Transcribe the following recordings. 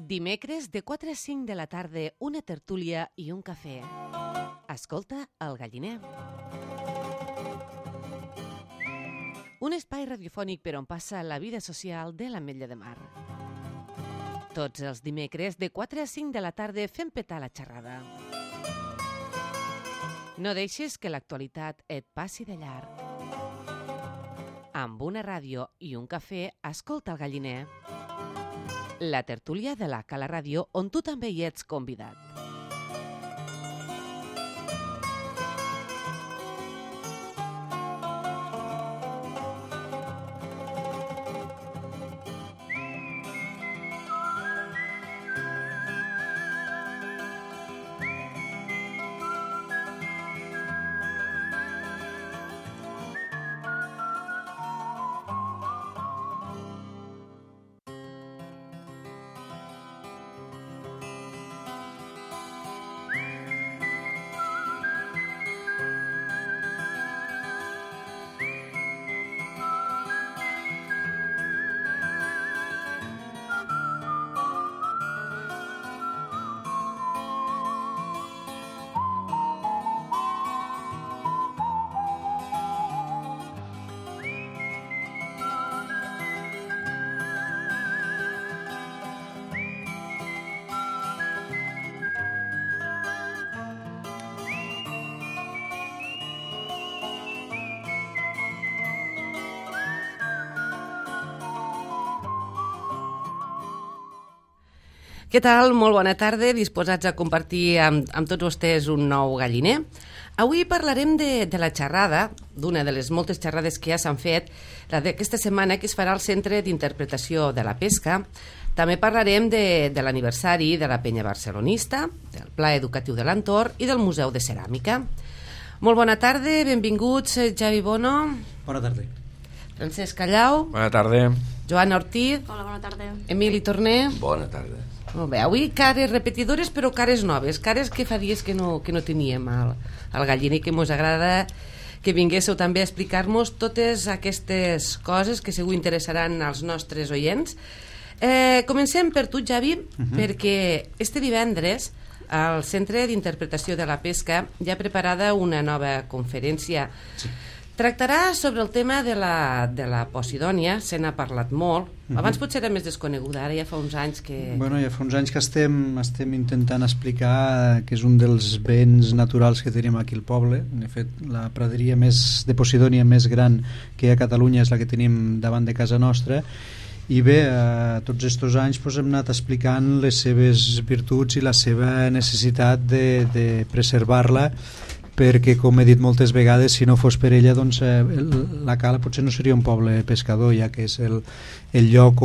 Dimecres de 4 a 5 de la tarda, una tertúlia i un cafè. Escolta El Galliner. Un espai radiofònic per on passa la vida social de l'Ametlla de Mar. Tots els dimecres de 4 a 5 de la tarda fem petar la xerrada. No deixis que l'actualitat et passi de llarg. Amb una ràdio i un cafè, escolta El Galliner. La tertúlia de la Cala Ràdio, on tu també hi ets convidat. Què tal? Molt bona tarda, disposats a compartir amb tots vostès un nou galliner. Avui parlarem de la xerrada, d'una de les moltes xerrades que ja s'han fet, la d'aquesta setmana que es farà al Centre d'Interpretació de la Pesca. També parlarem de l'aniversari de la Penya Barcelonista, del Pla Educatiu de l'Entorn i del Museu de Ceràmica. Molt bona tarda, benvinguts Javi Bono. Bona tarda. Francesc Callau. Bona tarda. Joana Ortiz. Hola, bona tarda. Emili Torner. Bona tarda. Molt bé, avui cares repetidores però cares noves, cares que fa dies que no teníem al galliner, que mos agrada que vinguéssiu també a explicar-nos totes aquestes coses que segur interessaran als nostres oients. Comencem per tu, Javi, perquè este divendres al Centre d'Interpretació de la Pesca hi ha preparada una nova conferència. Sí. Tractarà sobre el tema de la Posidònia, se n'ha parlat molt. Abans potser era més desconeguda, ara ja fa uns anys que... Bueno, ja fa uns anys que estem intentant explicar que és un dels béns naturals que tenim aquí al poble. De fet, la praderia de Posidònia més gran que hi ha a Catalunya és la que tenim davant de casa nostra. I bé, tots aquests anys hem anat explicant les seves virtuts i la seva necessitat de preservar-la, perquè, com he dit moltes vegades, si no fos per ella, doncs la Cala potser no seria un poble pescador, ja que és el lloc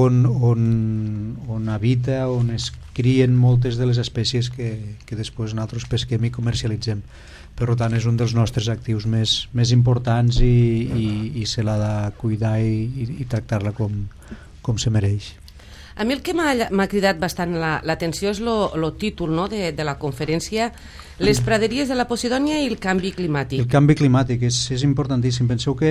on habita, on es crien moltes de les espècies que després nosaltres pesquem i comercialitzem. Per tant, és un dels nostres actius més importants i se l'ha de cuidar i tractar-la com se mereix. A mi el que m'ha cridat bastant l'atenció és el títol, no?, de la conferència, les praderies de la Posidònia i el canvi climàtic. El canvi climàtic és importantíssim. Penseu que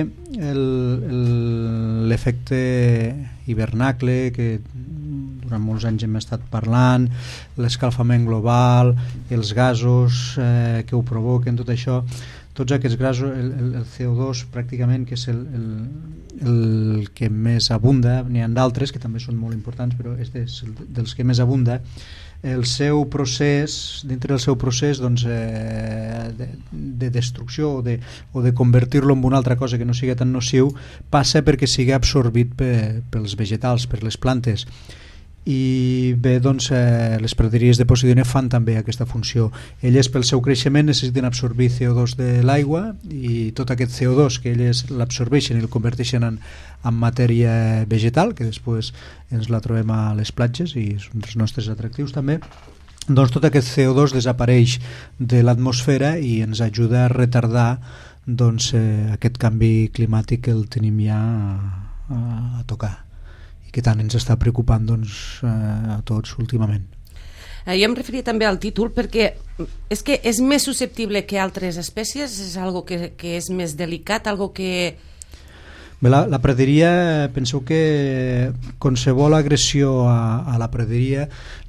l'efecte hivernacle, que durant molts anys hem estat parlant, l'escalfament global, els gasos que ho provoquen, tot això, tots aquests gasos, el CO2 pràcticament, que és el que més abunda, n'hi ha d'altres que també són molt importants, però és dels que més abunda. El seu procés, dintre del seu procés doncs, de destrucció o de convertir-lo en una altra cosa que no sigui tan nociu, passa perquè sigui absorbit pels vegetals, per les plantes. I bé, doncs les praderies de Posidònia fan també aquesta funció. Elles, pel seu creixement, necessiten absorbir CO2 de l'aigua, i tot aquest CO2 que elles l'absorbeixen i el converteixen en matèria vegetal, que després ens la trobem a les platges i és un dels nostres atractius també, doncs tot aquest CO2 desapareix de l'atmosfera i ens ajuda a retardar doncs, aquest canvi climàtic que el tenim ja a tocar, que tant ens està preocupant doncs, a tots últimament. Jo em referia també al títol perquè és que és més susceptible que altres espècies, és algo que és més delicat, algo que... Bé, la praderia, penseu que qualsevol agressió a la praderia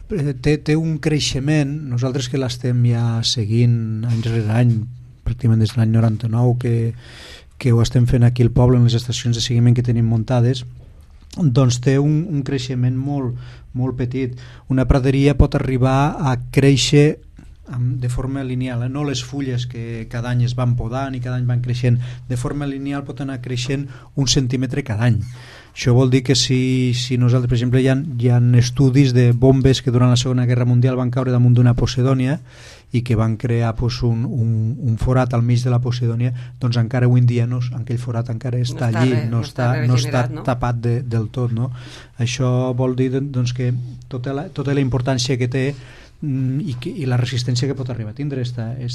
té un creixement. Nosaltres que l'estem ja seguint any rere any, pràcticament des de l'any 99 que ho estem fent aquí al poble en les estacions de seguiment que tenim muntades, doncs té un creixement molt petit. Una praderia pot arribar a créixer de forma lineal, no les fulles que cada any es van podant i cada any van creixent. De forma lineal pot anar creixent 1 centímetre cada any. Això vol dir que si nosaltres, per exemple, hi ha estudis de bombes que durant la Segona Guerra Mundial van caure damunt d'una Posidònia i que van crear un forat al mig de la Posidònia, doncs encara avui en dia aquell forat encara està allí, no està tapat del tot, no? Això vol dir doncs, que tota la importància que té i la resistència que pot arribar a tindre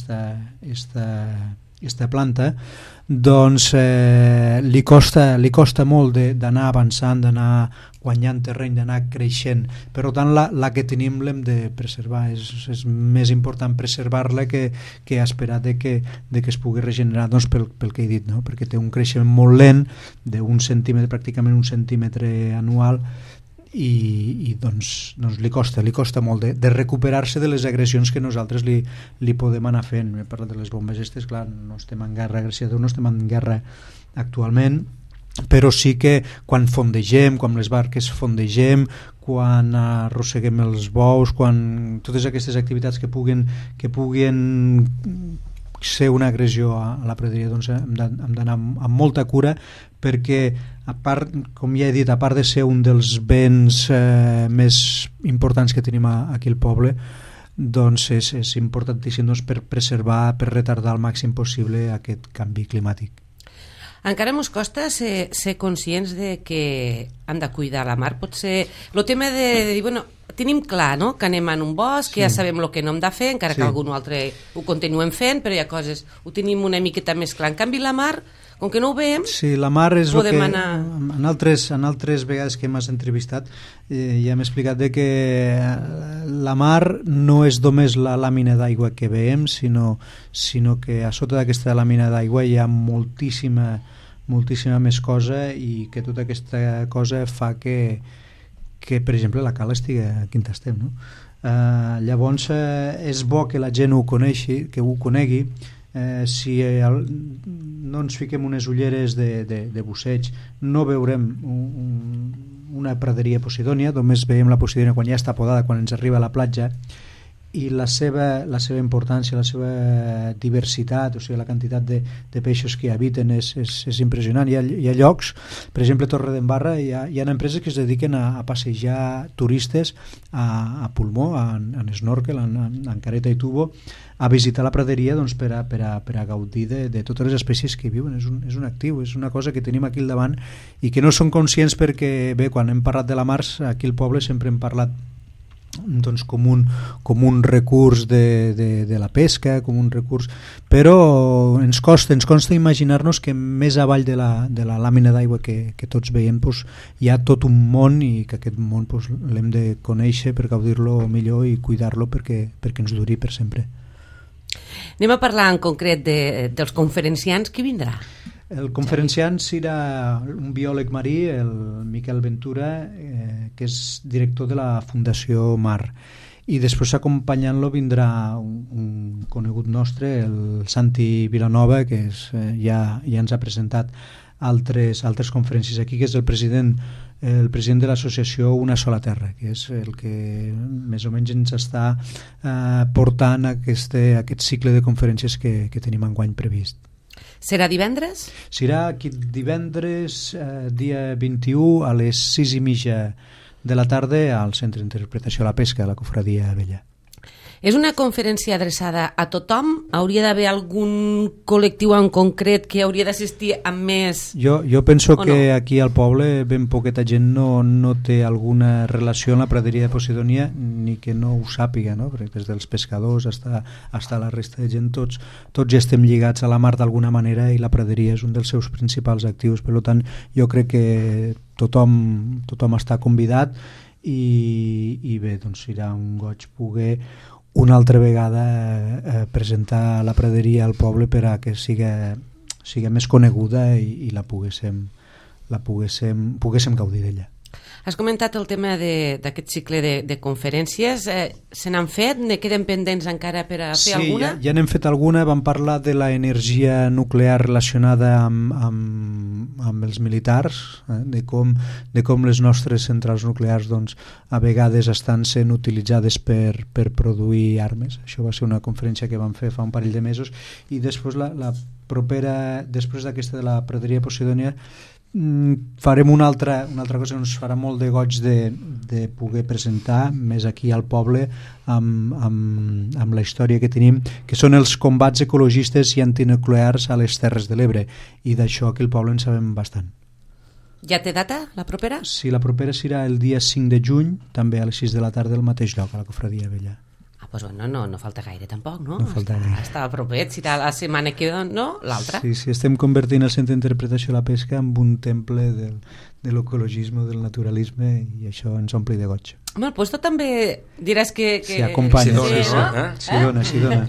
esta planta, doncs li costa molt d'anar avançant, d'anar guanyant terreny, d'anar creixent. Per tant, la que tenim l'hem de preservar. És més important preservar-la que esperar de que es pugui regenerar, doncs, pel que he dit, no? Perquè té un creixement molt lent, d'un centímetre, pràcticament 1 centímetre anual, i doncs li costa molt de recuperar-se de les agressions que nosaltres li podem anar fent. He parlat de les bombes estes, clar, no estem en guerra, gràcies a Déu no estem en guerra actualment, però sí que quan fondegem, quan les barques fondegem, quan arrosseguem els bous, quan totes aquestes activitats que puguin ser una agressió a la praderia, doncs hem d'anar amb molta cura, perquè a part, com ja he dit, a part de ser un dels béns més importants que tenim aquí al poble, doncs és importantíssim, doncs, per preservar, per retardar al màxim possible aquest canvi climàtic. Encara ens costa ser conscients de que hem de cuidar la mar. Potser el tema de dir, bueno, tenim clar, no?, que anem en un bosc, que ja sabem el que no hem de fer, encara que algun altre ho continuem fent, però hi ha coses, ho tenim una miqueta més clar. En canvi, la mar, com que no ho veiem, la mar és podem que anar... En altres vegades que m'has entrevistat ja hem explicat de que la mar no és només la làmina d'aigua que veiem, sinó que a sota d'aquesta làmina d'aigua hi ha moltíssima més cosa, i que tota aquesta cosa fa que per exemple la cala estigui aquí on estem, no? Llavors és bo que la gent ho conegui, que ho conegui. Si no ens fiquem unes ulleres de busseig, no veurem una praderia Posidònia, només veiem la Posidònia quan ja està podada, quan ens arriba a la platja, i la seva importància, la seva diversitat, o sigui, la quantitat de peixos que hi habiten és impressionant. Hi ha llocs, per exemple a Torredembarra, hi ha empreses que es dediquen a passejar turistes a pulmó, en snorkel, en careta i tubo, a visitar la praderia, doncs, per a gaudir de totes les espècies que hi viuen. És un actiu, és una cosa que tenim aquí al davant i que no som conscients, perquè bé, quan hem parlat de la mar aquí al poble sempre hem parlat doncs com un recurs de la pesca, com un recurs, però ens consta imaginar-nos que més avall de la làmina d'aigua que tots veiem, doncs, hi ha tot un món, i que aquest món doncs, l'hem de conèixer per gaudir-lo millor i cuidar-lo perquè ens duri per sempre. Anem a parlar en concret dels conferenciants. Qui vindrà? El conferenciant serà un biòleg marí, el Miquel Ventura, que és director de la Fundació Mar, i després acompanyant-lo vindrà un conegut nostre, el Santi Vilanova, que ja ens ha presentat altres conferències aquí, que és el president de l'associació Una Sola Terra, que és el que més o menys ens està portant aquest cicle de conferències que tenim enguany previst. Serà divendres? Serà aquest divendres, dia 21, a les 6:30 de la tarda, al Centre d'Interpretació a la Pesca, a la Cofradia Vella. És una conferència adreçada a tothom? Hauria d'haver algun col·lectiu en concret que hauria d'assistir amb més? Jo penso que aquí al poble ben poqueta gent no té alguna relació amb la praderia de Posidònia, ni que no ho sàpiga, no? Perquè des dels pescadors fins a la resta de gent, tots ja estem lligats a la mar d'alguna manera, i la praderia és un dels seus principals actius. Per tant, jo crec que tothom està convidat, i bé, doncs serà un goig poder una altra vegada presentar la praderia al poble per a que siga més coneguda i la poguéssim gaudir d'ella. Has comentat el tema d'aquest cicle de conferències. Se n'han fet? Ne queden pendents encara per a fer alguna? Sí, ja n'hem fet alguna. Vam parlar de l'energia nuclear relacionada amb els militars, de com les nostres centrals nuclears doncs, a vegades estan sent utilitzades per produir armes. Això va ser una conferència que vam fer fa un parell de mesos, i després la propera, després d'aquesta de la praderia Posidònia, farem una altra cosa que ens farà molt de goig de poder presentar més aquí al poble amb la història que tenim, que són els combats ecologistes i antinuclears a les Terres de l'Ebre, i d'això que el poble en sabem bastant. Ja té data, la propera? Sí, la propera serà el dia 5 de juny, també a les 6 de la tarda al mateix lloc, a la Cofradia Vella. Pues bueno, no falta gaire tampoc, no? No falta gaire. Està propet, serà la setmana que ve, no? L'altra. Sí, estem convertint el Centre d'Interpretació de la Pesca en un temple de l'ecologisme, del naturalisme, i això ens ompli de goig. Home, doncs tu també diràs que... Sí, acompanya. Sí, dona.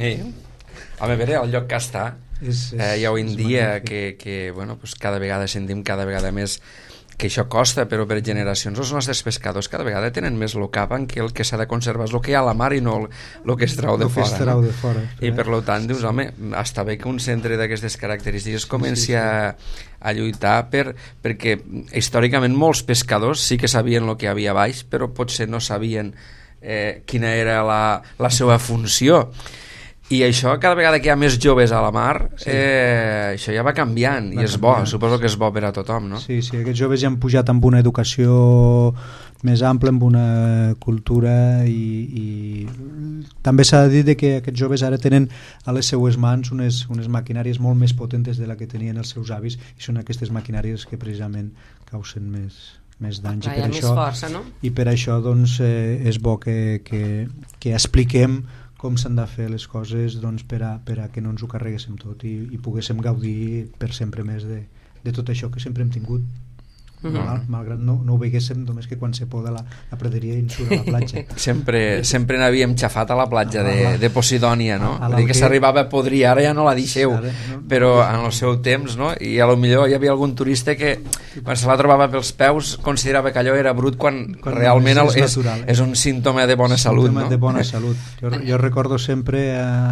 A veure, el lloc que està, ja avui en dia, que bueno, pues cada vegada sentim cada vegada més que això costa, però per generacions els nostres pescadors cada vegada tenen més lo cap en que el que s'ha de conservar és el que hi ha a la mar i no el que es trau de fora. I per tant dius, home, està bé que un centre d'aquestes característiques comenci a lluitar perquè històricament molts pescadors sí que sabien el que hi havia a baix, però potser no sabien quina era la seva funció. I això, cada vegada que hi ha més joves a la mar, això ja va canviant, i és bo, suposo que és bo per a tothom, no? Sí, aquests joves ja han pujat amb una educació més ampla, amb una cultura, i també s'ha de dir que aquests joves ara tenen a les seues mans unes maquinàries molt més potentes de la que tenien els seus avis, i són aquestes maquinàries que precisament causen més danys. Hi ha més força, no? I per això doncs, és bo que expliquem com s'han de fer les coses doncs, per a que no ens ho carreguéssim tot i poguéssim gaudir per sempre més de tot això que sempre hem tingut, malgrat no ho veiguéssim, només que quan se poda la praderia i ens surt a la platja. Sempre n'havíem xafat a la platja de Posidònia, no? Dir que s'arribava a podrir, ara ja no la deixeu, però en el seu temps, no? I a lo millor hi havia algun turista que quan se la trobava pels peus considerava que allò era brut quan realment és un símptoma de bona salut, no? De bona salut. Jo recordo sempre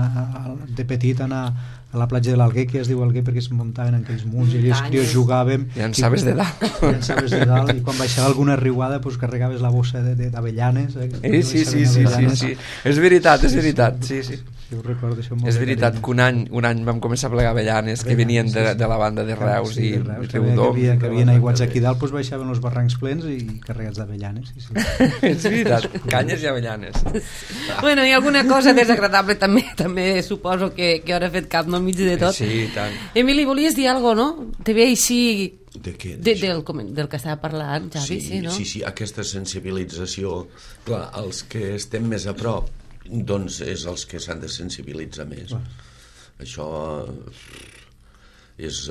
de petit anar a la platja de l'Alguer, que es diu Alguer perquè es muntaven en aquells munts i els crios jugàvem i llançaves de dalt i quan baixava alguna riuada pues, carregaves la bossa d'avellanes. Sí, és veritat, sí. Jo ho recordo això molt. És veritat que un any vam començar a plegar avellanes que venien de la banda de Reus i Riudor. Que havien aiguats aquí dalt, doncs baixaven els barrancs plens i carregats d'avellanes. És veritat, canyes i avellanes. Bueno, i alguna cosa desagradable també suposo que haurà fet cap, no, mig de tot. Sí, tant. Emili, volies dir alguna cosa, no? Te veia així... De què? Del que estava parlant, Javi, sí, no? Sí, aquesta sensibilització. Clar, els que estem més a prop, doncs és els que s'han de sensibilitzar més. Això és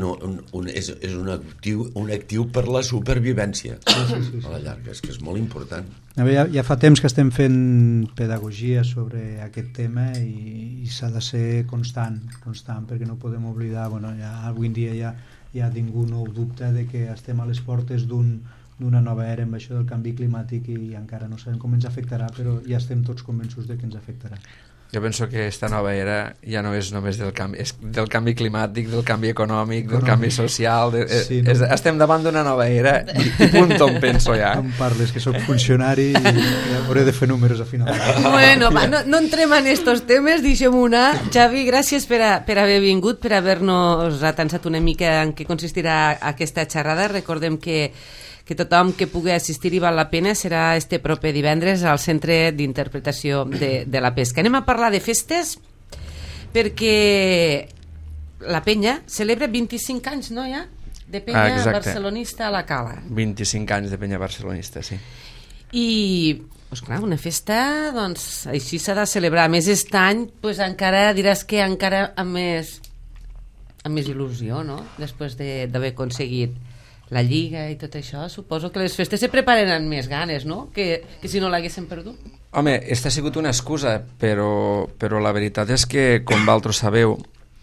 un actiu per la supervivència a la llarga, és que és molt important. Ja fa temps que estem fent pedagogia sobre aquest tema i s'ha de ser constant, perquè no podem oblidar, avui en dia ja ningú no dubta de que estem a les portes d'una nova era amb això del canvi climàtic i encara no sabem com ens afectarà, però ja estem tots convençuts de que ens afectarà. Jo penso que aquesta nova era ja no és només del canvi, és del canvi climàtic, del canvi econòmic, del canvi social, estem davant d'una nova era i punt on penso ja. Em parles que soc funcionari i hauré de fer números a final. Bueno, no entrem en estos temes, deixem-ho anar. Xavi, gràcies per haver vingut, per haver-nos atansat una mica en què consistirà aquesta xerrada. Recordem que tothom que pugui assistir-hi val la pena, serà este proper divendres al Centre d'Interpretació de la Pesca. Anem a parlar de festes, perquè la penya celebra 25 anys, no, ja? De penya barcelonista a la Cala. 25 anys de penya barcelonista, sí. I, doncs clar, una festa, doncs, així s'ha de celebrar. A més, aquest any, doncs encara diràs que encara amb més il·lusió, no?, després d'haver aconseguit la Lliga i tot això, suposo que les festes se preparen amb més ganes, no?, que si no l'haguessin perdut. Home, esta ha sigut una excusa, però la veritat és que, com vosaltres sabeu,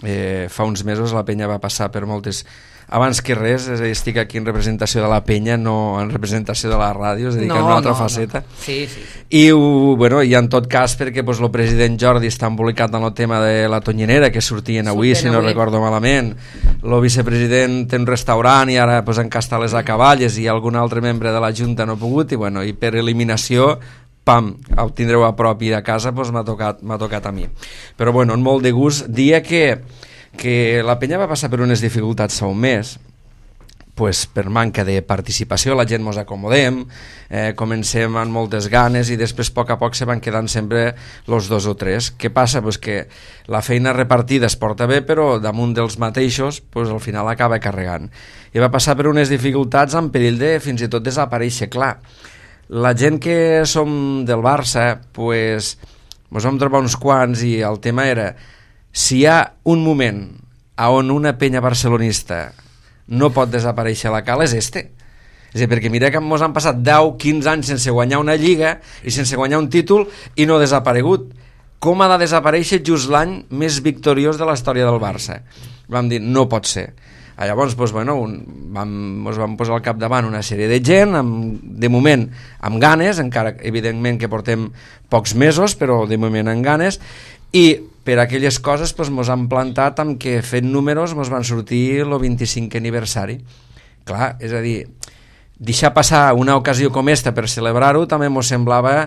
fa uns mesos la penya va passar per moltes... Abans que res, estic aquí en representació de la penya, no en representació de la ràdio, és a dir, que és una altra faceta. No. Sí. I en tot cas, perquè el president Jordi està embolicat en el tema de la tonyinera, que sortien avui, si no recordo malament. El vicepresident té un restaurant i ara encasta les acaballes i algun altre membre de la Junta no ha pogut, i per eliminació, pam, el tindreu a prop i a casa, m'ha tocat a mi. Però en molt de gust, dia que la penya va passar per unes dificultats fa un mes, per manca de participació, la gent mos acomodem, comencem amb moltes ganes i després a poc se van quedant sempre els 2 o 3. Què passa? Que la feina repartida es porta bé, però damunt dels mateixos al final acaba carregant. I va passar per unes dificultats amb perill de fins i tot desaparèixer. Clar, la gent que som del Barça, mos vam trobar uns quants i el tema era: si hi ha un moment on una penya barcelonista no pot desaparèixer a la cala, és este. És a dir, perquè mira que mos han passat 10-15 anys sense guanyar una lliga i sense guanyar un títol i no ha desaparegut. Com ha de desaparèixer just l'any més victoriós de la història del Barça? Vam dir, no pot ser. Llavors, mos vam posar al capdavant una sèrie de gent, de moment amb ganes, encara evidentment que portem pocs mesos, però de moment amb ganes, i per aquelles coses mos han plantat amb que fent números mos van sortir el 25è aniversari. Clar, és a dir, deixar passar una ocasió com esta per celebrar-ho també mos semblava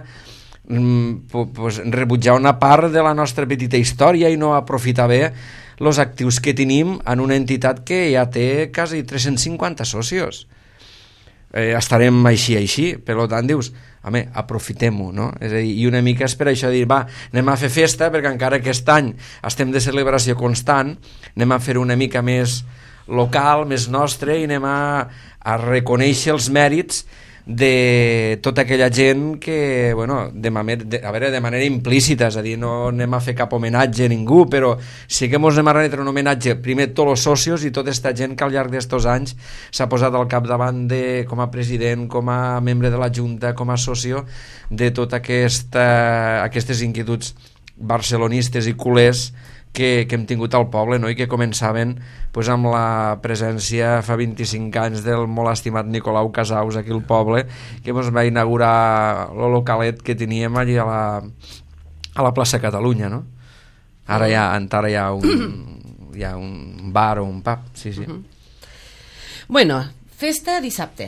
rebutjar una part de la nostra petita història i no aprofitar bé els actius que tenim en una entitat que ja té quasi 350 socios. Estarem així, per tant dius, home, aprofitem-ho, no? És a dir, i una mica és per això dir, anem a fer festa, perquè encara aquest any estem de celebració constant, anem a fer una mica més local, més nostre, i anem a reconèixer els mèrits de tota aquella gent que, de manera implícita, és a dir, no anem a fer cap homenatge a ningú, però sí que ens anem a retre un homenatge primer a tots els socios i tota aquesta gent que al llarg d'estos anys s'ha posat al capdavant com a president, com a membre de la Junta, com a socio de totes aquestes inquietuds barcelonistes i culers que hem tingut al poble, no? I que començaven amb la presència fa 25 anys del molt estimat Nicolau Casaus aquí al poble, que ens va inaugurar el localet que teníem allí a la plaça Catalunya, no? Ara hi ha un bar o un pub, sí. Bueno, festa dissabte.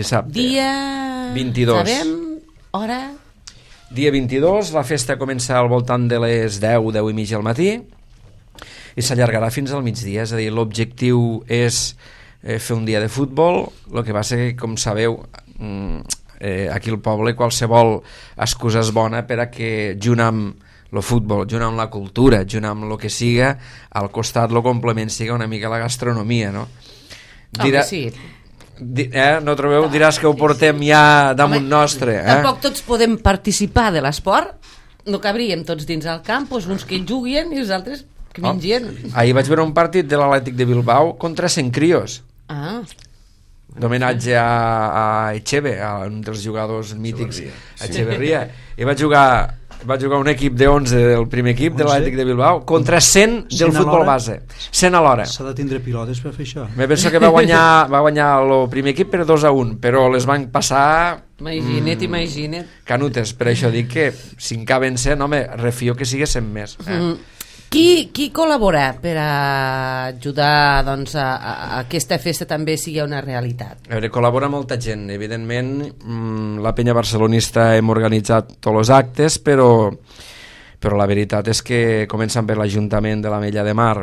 Dia 22. Sabem, hora... Dia 22, la festa comença al voltant de les 10 i mitja al matí i s'allargarà fins al migdia, és a dir, l'objectiu és fer un dia de futbol. El que va ser, com sabeu, aquí al poble qualsevol excusa és bona per a que junt amb el futbol, junt amb la cultura, junt amb el que siga, al costat el complement siga una mica la gastronomia, no? Sí. No trobeu? Diràs que ho portem ja damunt nostre. Tampoc tots podem participar de l'esport, no cabríem tots dins el camp, uns que juguin i els altres que mengien. Ahir vaig veure un partit de l'Atlètic de Bilbao contra 100 crios. D'homenatge a Echeve, a un dels jugadors mítics, a Echeverría. I va jugar un equip de 11 del primer equip de l'Atlètic de Bilbao contra 100 del futbol base. 100 a l'hora. S'ha de tindre pilotes per fer això. Me penso que va guanyar el primer equip per 2-1, però les van passar... Imagina't. Canutes, per això dic que si en caben 100, home, refio que siguessin més. Qui col·labora per ajudar a aquesta festa també sigui una realitat? A veure, col·labora molta gent. Evidentment, la penya barcelonista hem organitzat tots els actes, però la veritat és que comencen per l'Ajuntament de l'Ametlla de Mar,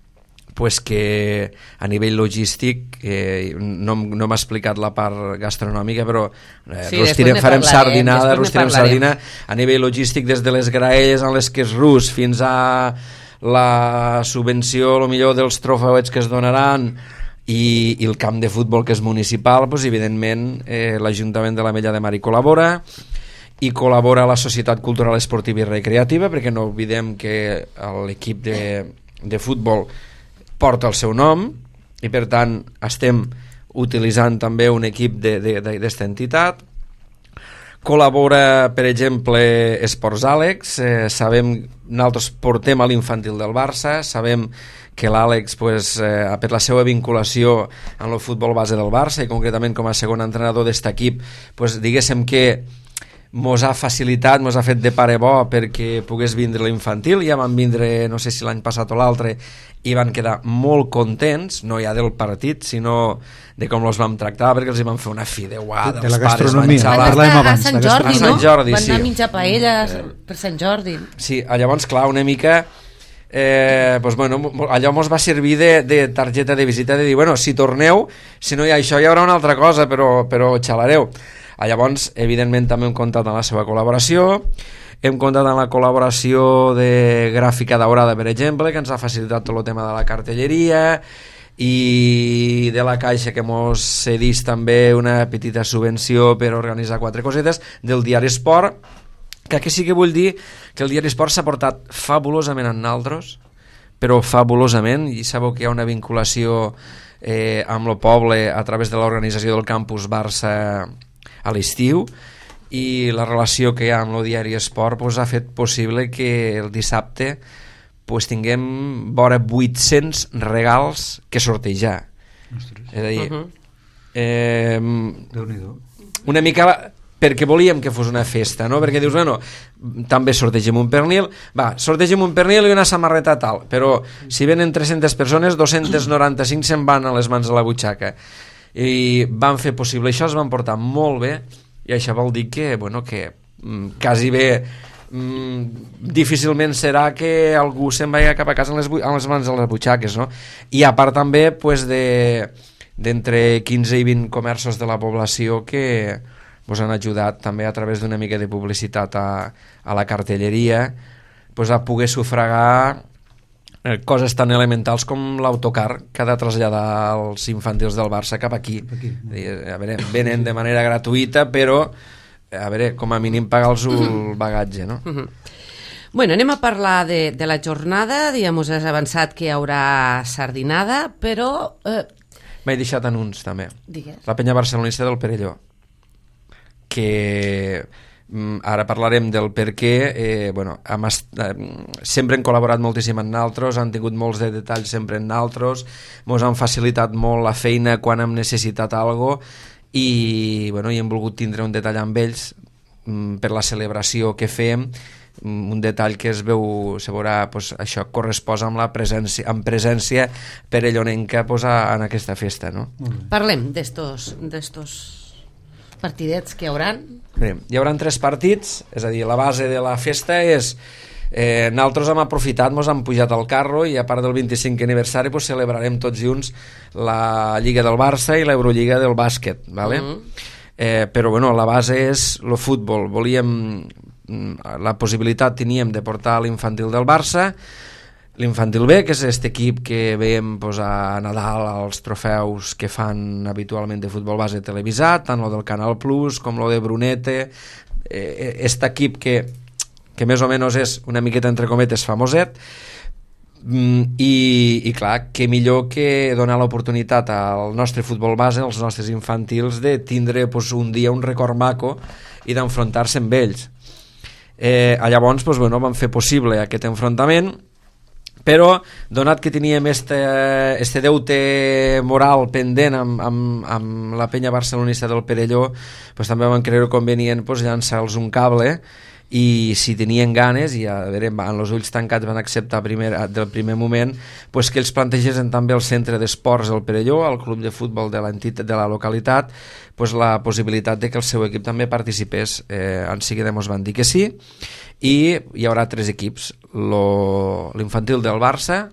que a nivell logístic no m'ha explicat la part gastronòmica, però farem sardina a nivell logístic, des de les graelles en les que és rus fins a la subvenció millor dels trofeuets que es donaran i el camp de futbol que és municipal. Evidentment l'Ajuntament de l'Ametlla de Mar hi col·labora, i col·labora la Societat Cultural Esportiva i Recreativa, perquè no oblidem que l'equip de futbol porta el seu nom i per tant estem utilitzant també un equip d'esta entitat. col·labora, per exemple, Esports Àlex, sabem, nosaltres portem a l'infantil del Barça, sabem que l'Àlex, per la seva vinculació amb el futbol base del Barça, i concretament com a segon entrenador d'este equip, diguéssim que mos ha facilitat, mos ha fet de pare bo perquè pogués vindre l'infantil. Ja van vindre, no sé si l'any passat o l'altre, i van quedar molt contents, no ja del partit, sinó de com els vam tractar, perquè els hi van fer una fideuada, de la gastronomia, parlàvem abans. A Sant Jordi, no? Jordi, van anar sí. a menjar paelles per Sant Jordi. Sí, llavors, clar, una mica... allò mos va servir de targeta de visita, de dir, bueno, si torneu, si no hi ha això hi haurà una altra cosa, però xalareu. Llavors, evidentment, també hem comptat amb la seva col·laboració, hem comptat amb la col·laboració de Gràfica Daurada, per exemple, que ens ha facilitat tot el tema de la cartelleria, i de la Caixa, que mos cedís també una petita subvenció per organitzar 4 cosetes, del Diari Esport, que aquí sí que vull dir que el Diari Esport s'ha portat fabulosament amb naltros, però fabulosament, i sabeu que hi ha una vinculació amb el poble a través de l'organització del Campus Barça a l'estiu, i la relació que hi ha amb el Diari Esport ha fet possible que el dissabte tinguem vora 800 regals que sortejar. És a dir, una mica perquè volíem que fos una festa, no? Perquè dius, bueno, també sortegem un pernil, sortegem un pernil i una samarreta tal, però si venen 300 persones, 295 se'n van a les mans de la butxaca, i van fer possible això, es van portar molt bé, i això vol dir que, bueno, que quasi bé difícilment serà que algú se'n vagi cap a casa amb les mans de les butxaques, no? I a part també d'entre 15 i 20 comerços de la població que us han ajudat també a través d'una mica de publicitat a la cartelleria a poder sufragar coses tan elementals com l'autocar que ha de traslladar els infantils del Barça cap aquí. A veure, venen de manera gratuïta, però a veure, com a mínim pagar-los el bagatge, no? Bueno, anem a parlar de la jornada. Diguem, us has avançat que hi haurà sardinada, però... M'he deixat en uns, també. Digues. La penya barcelonista del Perelló, que ara parlarem del per què. Sempre hem col·laborat moltíssim amb naltros, han tingut molts de detalls sempre en naltros, ens han facilitat molt la feina quan hem necessitat alguna cosa, i hem volgut tindre un detall amb ells per la celebració que fem, un detall que es veurà, això corresposa amb la presència perellonenca en aquesta festa, no? Parlem d'estos partidets que hi haurà. Hi haurà 3 partits, és a dir, la base de la festa és nosaltres hem aprofitat, ens hem pujat al carro, i a part del 25 aniversari celebrarem tots junts la Lliga del Barça i l'Eurolliga del bàsquet, ¿vale? Però la base és el futbol. La possibilitat teníem de portar l'infantil del Barça, l'infantil B, que és aquest equip que veiem a Nadal als trofeus que fan habitualment de futbol base televisat, tant el del Canal Plus com el de Brunete, aquest equip que més o menys és una miqueta entre cometes famoset, i clar, que millor que donar l'oportunitat al nostre futbol base, als nostres infantils, de tindre un dia un record maco i d'enfrontar-se amb ells. Llavors vam fer possible aquest enfrontament, però donat que teníem este deute moral pendent amb la penya barcelonista del Perelló, també vam creure convenient llançar-los un cable, i si tenien ganes, i a veure, amb els ulls tancats van acceptar del primer moment, que ells plantegessin també al centre d'esports del Perelló, al club de futbol de la localitat, la possibilitat de que el seu equip també participés. En seguida ens van dir que sí, i hi haurà 3 equips: l'infantil del Barça,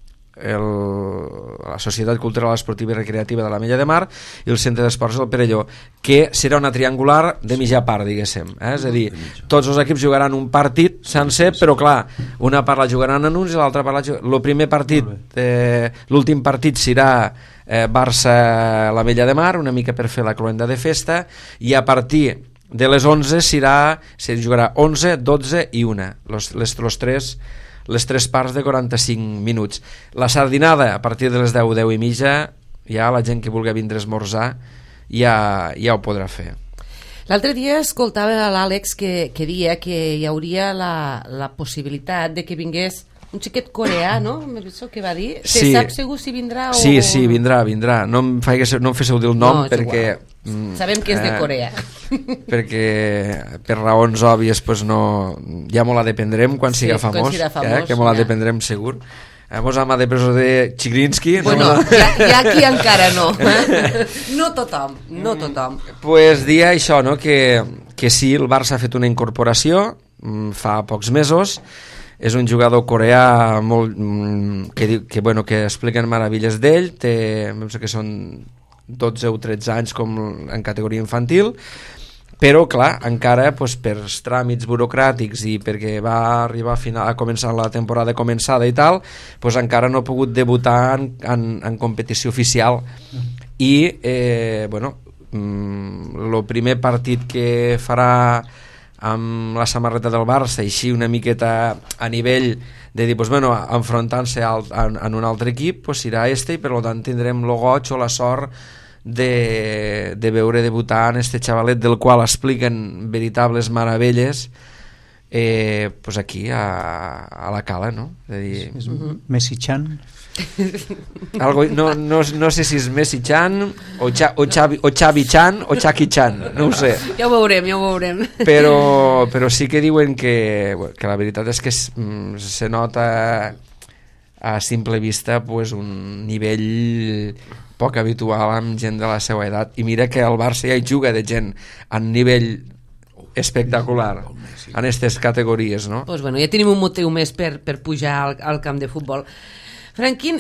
la Societat Cultural Esportiva i Recreativa de l'Ametlla de Mar i el Centre d'Esports del Perelló, que serà una triangular de mitja part, diguéssim, és a dir, tots els equips jugaran un partit sencer, però clar, una part la jugaran en uns i l'altra part el primer partit, l'últim partit serà Barça-l'Ametlla de Mar, una mica per fer la cloenda de festa, i a partir de les 11 se jugarà 11, 12 i 1, les 3 parts de 45 minuts. La sardinada a partir de les 10, 10 i mitja, ja la gent que vulgui vindre a esmorzar ja ho podrà fer. L'altre dia escoltava l'Àlex que dia que hi hauria la possibilitat de que vingués un xiquet coreà, no? Això que va dir. Sí. Se sap segur si vindrà o... Sí, vindrà. No em féssiu dir el nom perquè... Sabem que és de Corea. Perquè per raons òbvies pues no, ja me la dependrem quan siga famós, que me la dependrem segur. Mos ama de preso de Chigrinsky. Bueno, hi ha qui encara no. No tothom. Pues dir això, no? Que sí, el Barça ha fet una incorporació fa pocs mesos. És un jugador coreà molt, que expliquen meravilles d'ell. Em penso que són 12 o 13 anys com en categoria infantil, però clar, encara per tràmits burocràtics i perquè va arribar a començar la temporada començada i tal, encara no ha pogut debutar en competició oficial. I el primer partit que farà amb la samarreta del Barça, així una miqueta a nivell de dir, enfrontant-se en un altre equip, serà i per tant tindrem el goig o la sort de veure debutar en este xavalet del qual expliquen veritables meravelles aquí a la Cala, no? És Messi-chan. No sé si és Messi-chan o Xavi-chan o Chucky-chan, no ho sé. Ja ho veurem. Però sí que diuen que la veritat és que se nota a simple vista un nivell poc habitual amb gent de la seva edat, i mira que al Barça ja hi juga de gent en nivell espectacular en aquestes categories, no? Doncs ja tenim un motiu més per pujar al camp de futbol. Franquín,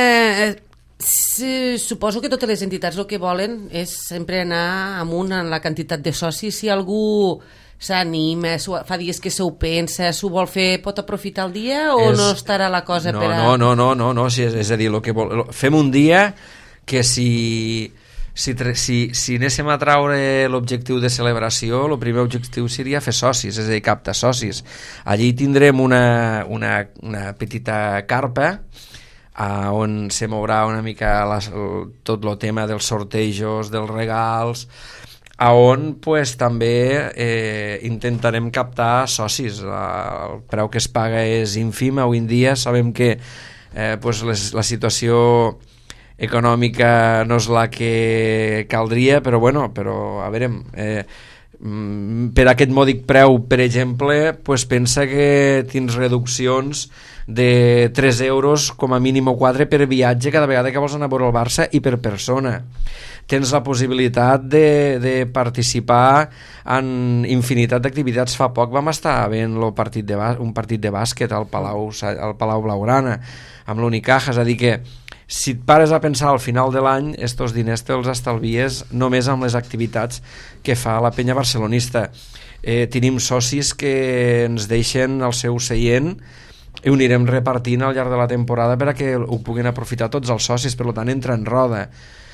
suposo que totes les entitats el que volen és sempre anar amunt en la quantitat de socis. Si algú s'anima, fa dies que s'ho pensa, s'ho vol fer, pot aprofitar el dia o no estarà la cosa per a... No, és a dir, fem un dia que si anéssim a traure l'objectiu de celebració, el primer objectiu seria fer socis, és a dir, captar socis. Allí tindrem una petita carpa on se mourà una mica tot el tema dels sortejos, dels regals, on també intentarem captar socis. El preu que es paga és ínfim avui en dia. Sabem que la situació econòmica no és la que caldria, però a veure, per aquest mòdic preu, per exemple, pensa que tens reduccions de 3 euros com a mínim o 4 per viatge cada vegada que vols anar a veure el Barça i per persona. Tens la possibilitat de participar en infinitat d'activitats. Fa poc vam estar veient un partit de bàsquet al Palau Blaugrana amb l'Unicaja, és a dir que si et pares a pensar al final de l'any, estos diners te'ls estalvies només amb les activitats que fa la penya barcelonista. Tenim socis que ens deixen el seu seient i ho anirem repartint al llarg de la temporada perquè ho puguin aprofitar tots els socis, per tant entra en roda.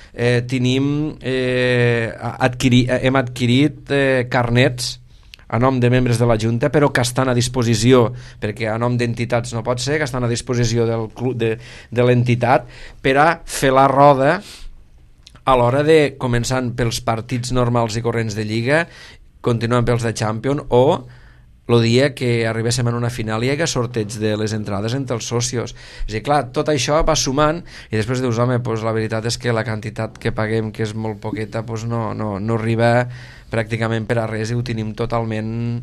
Hem adquirit carnets a nom de membres de la Junta, però que estan a disposició, perquè a nom d'entitats no pot ser, que estan a disposició del club de l'entitat per a fer la roda a l'hora de, començant pels partits normals i corrents de Lliga, continuant pels de Champions, o el dia que arribéssim en una final i hi ha sorteig de les entrades entre els socios. És a dir, clar, tot això va sumant i després dius, home, la veritat és que la quantitat que paguem, que és molt poqueta, no arriba pràcticament per a res i ho tenim totalment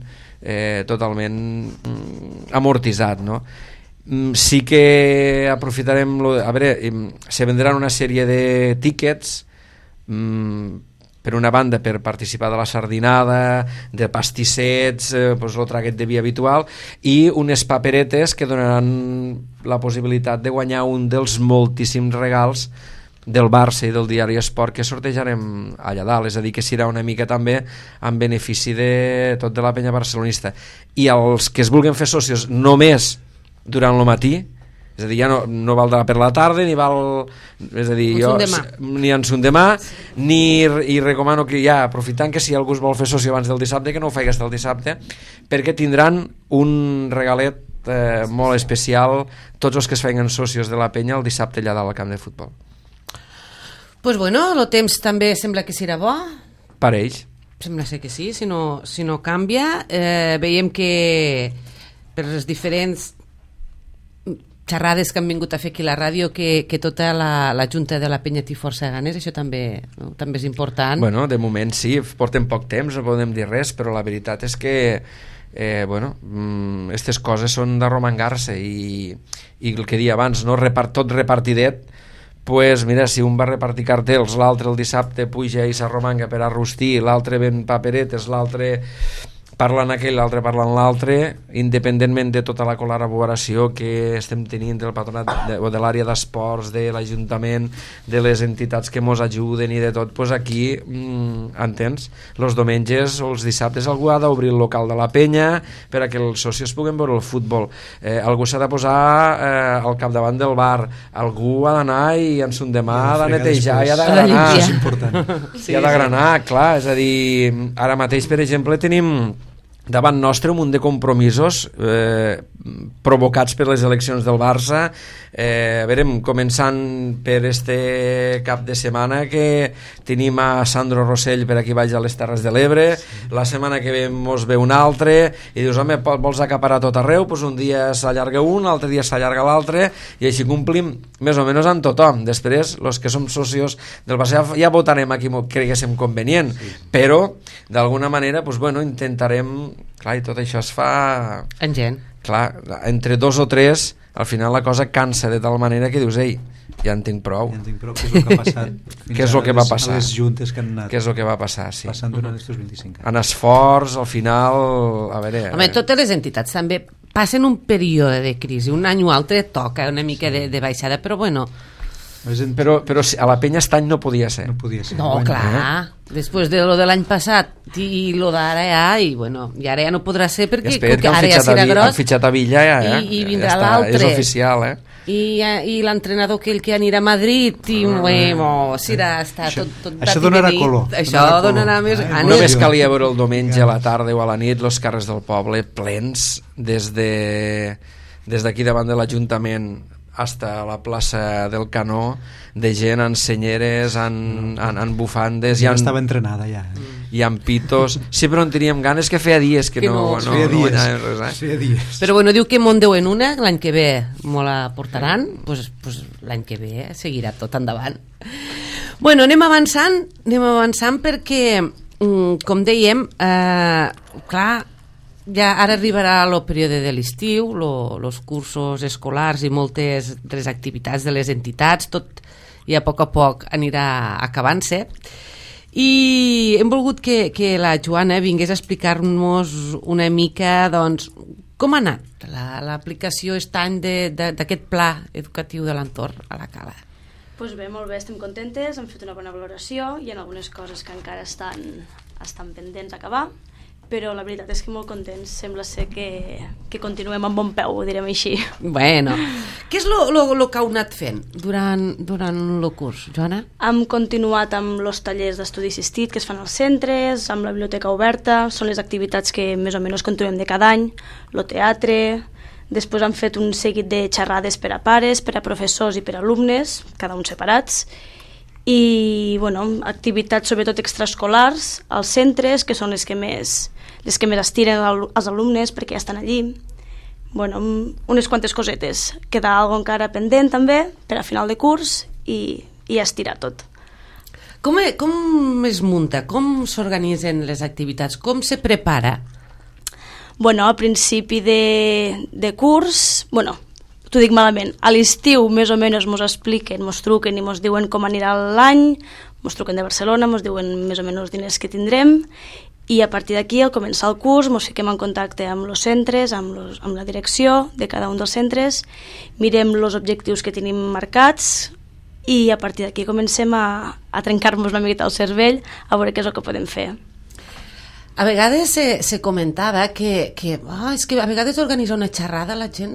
amortitzat, no? Sí que aprofitarem... A veure, se vendran una sèrie de tíquets per una banda per participar de la sardinada, de pastissets, el traguet de via habitual, i unes paperetes que donaran la possibilitat de guanyar un dels moltíssims regals del Barça i del diari Esport que sortejarem allà dalt, és a dir, que serà una mica també en benefici de tot de la penya barcelonista. I els que es vulguin fer socios només durant el matí, és a dir, ja no valdrà per la tarda, ni val... És a dir, ni en son demà, i recomano que ja, aprofitant que si algú es vol fer soci abans del dissabte, que no ho faci hasta el dissabte, perquè tindran un regalet molt especial tots els que es feien socios de la penya el dissabte allà dalt al camp de futbol. Pues bueno, el temps també sembla que serà bo. Pareix. Sembla ser que sí, si no canvia. Veiem que per les diferents xerrades que han vingut a fer aquí a la ràdio que tota la Junta de la Penya Tiforça Ganes, això també és important. Bueno, de moment sí, portem poc temps, no podem dir res, però la veritat és que aquestes coses són d'arromangar-se i el que deia abans, no? Tot repartidet, pues mira, si un va repartir cartells, l'altre el dissabte puja i s'arromanga per a rostir, l'altre ven paperetes, l'altre parlant aquell, l'altre parlant l'altre, independentment de tota la col·laboració que estem tenint del patronat o de l'àrea d'esports, de l'Ajuntament, de les entitats que mos ajuden i de tot, doncs aquí, entens? Els diumenges o els dissabtes algú ha d'obrir el local de la penya per a que els socis puguen veure el futbol. Algú s'ha de posar al capdavant del bar, algú ha d'anar i en son demà ha de netejar i ha de granar. És important. I ha de granar, clar, és a dir, ara mateix, per exemple, tenim davant nostre un munt de compromisos provocats per les eleccions del Barça. A veure, començant per este cap de setmana que tenim a Sandro Rossell per aquí baix a les Terres de l'Ebre, la setmana que ve mos ve un altre i dius, home, vols acaparar tot arreu? Doncs un dia s'allarga un, l'altre dia s'allarga l'altre i així complim més o menys amb tothom. Després, els que som socios del Barça ja votarem a qui creguéssim convenient, però d'alguna manera, doncs, bueno, intentarem. Clar, i tot això es fa en gent. Clar, entre dos o tres al final la cosa cansa de tal manera que dius, ei, ja en tinc prou. Ja en tinc prou, què és el que ha passat què és el que va passar? A les juntes que han anat què és el que va passar, sí. Passant durant aquests 25 anys. En esforç, al final, a veure... Home, totes les entitats també passen un període de crisi, un any o altre toca una mica de baixada, però bueno... Però a la penya aquest any no podia ser. No podia ser. No, clar, després de lo de l'any passat i lo d'ara ja, i bueno, i ara ja no podrà ser perquè ara ja serà gros. Han fitxat a Villa i vindrà l'altre. És oficial, I l'entrenador aquell que anirà a Madrid i està tot això donarà color. Això donarà més ganes. Només calia veure el diumenge a la tarda o a la nit els carrers del poble plens des d'aquí davant de l'Ajuntament hasta la plaça del Canó, de gent en senyeres, en bufandes, ja estava entrenada ja. I amb pitos. Sí, però en teníem ganes, que feia dies que no feia dies. Però bueno, diu que Montdeu en una, l'any que ve me la portaran, doncs l'any que ve seguirà tot endavant. Bueno, anem avançant perquè, com dèiem, clar, ja ara arribarà el període de l'estiu, els cursos escolars i moltes de les activitats de les entitats, tot ja a poc anirà acabant-se, i hem volgut que la Joana vingués a explicar-nos una mica, doncs, com ha anat l'aplicació aquest any d'aquest pla educatiu de l'entorn a la Cala. Doncs bé, molt bé, estem contentes, hem fet una bona valoració, hi ha algunes coses que encara estan pendents d'acabar, però la veritat és que molt contents, sembla ser que continuem amb bon peu, ho direm així. Bueno, què és el que heu anat fent durant el curs, Joana? Hem continuat amb els tallers d'estudi assistit que es fan als centres, amb la biblioteca oberta, són les activitats que més o menys continuem de cada any, el teatre, després hem fet un seguit de xerrades per a pares, per a professors i per a alumnes, cada un separats, i bueno, activitats sobretot extraescolars als centres, que són les que més estiren als alumnes perquè ja estan allí. Bueno, unes quantes cosetes. Queda alguna encara pendent també per a final de curs i ja estirar tot. Com es munta? Com s'organitzen les activitats? Com se prepara? Bueno, a principi de curs, bueno, t'ho dic malament, a l'estiu més o menys mos expliquen, mos truquen i mos diuen com anirà l'any, mos truquen de Barcelona, mos diuen més o menys els diners que tindrem, i a partir d'aquí, al començar el curs, mos fiquem en contacte amb els centres, amb la direcció de cada un dels centres, mirem els objectius que tenim marcats i a partir d'aquí comencem a trencar-nos una miqueta el cervell a veure què és el que podem fer. A vegades se comentava que és que a vegades organitzar una xerrada la gent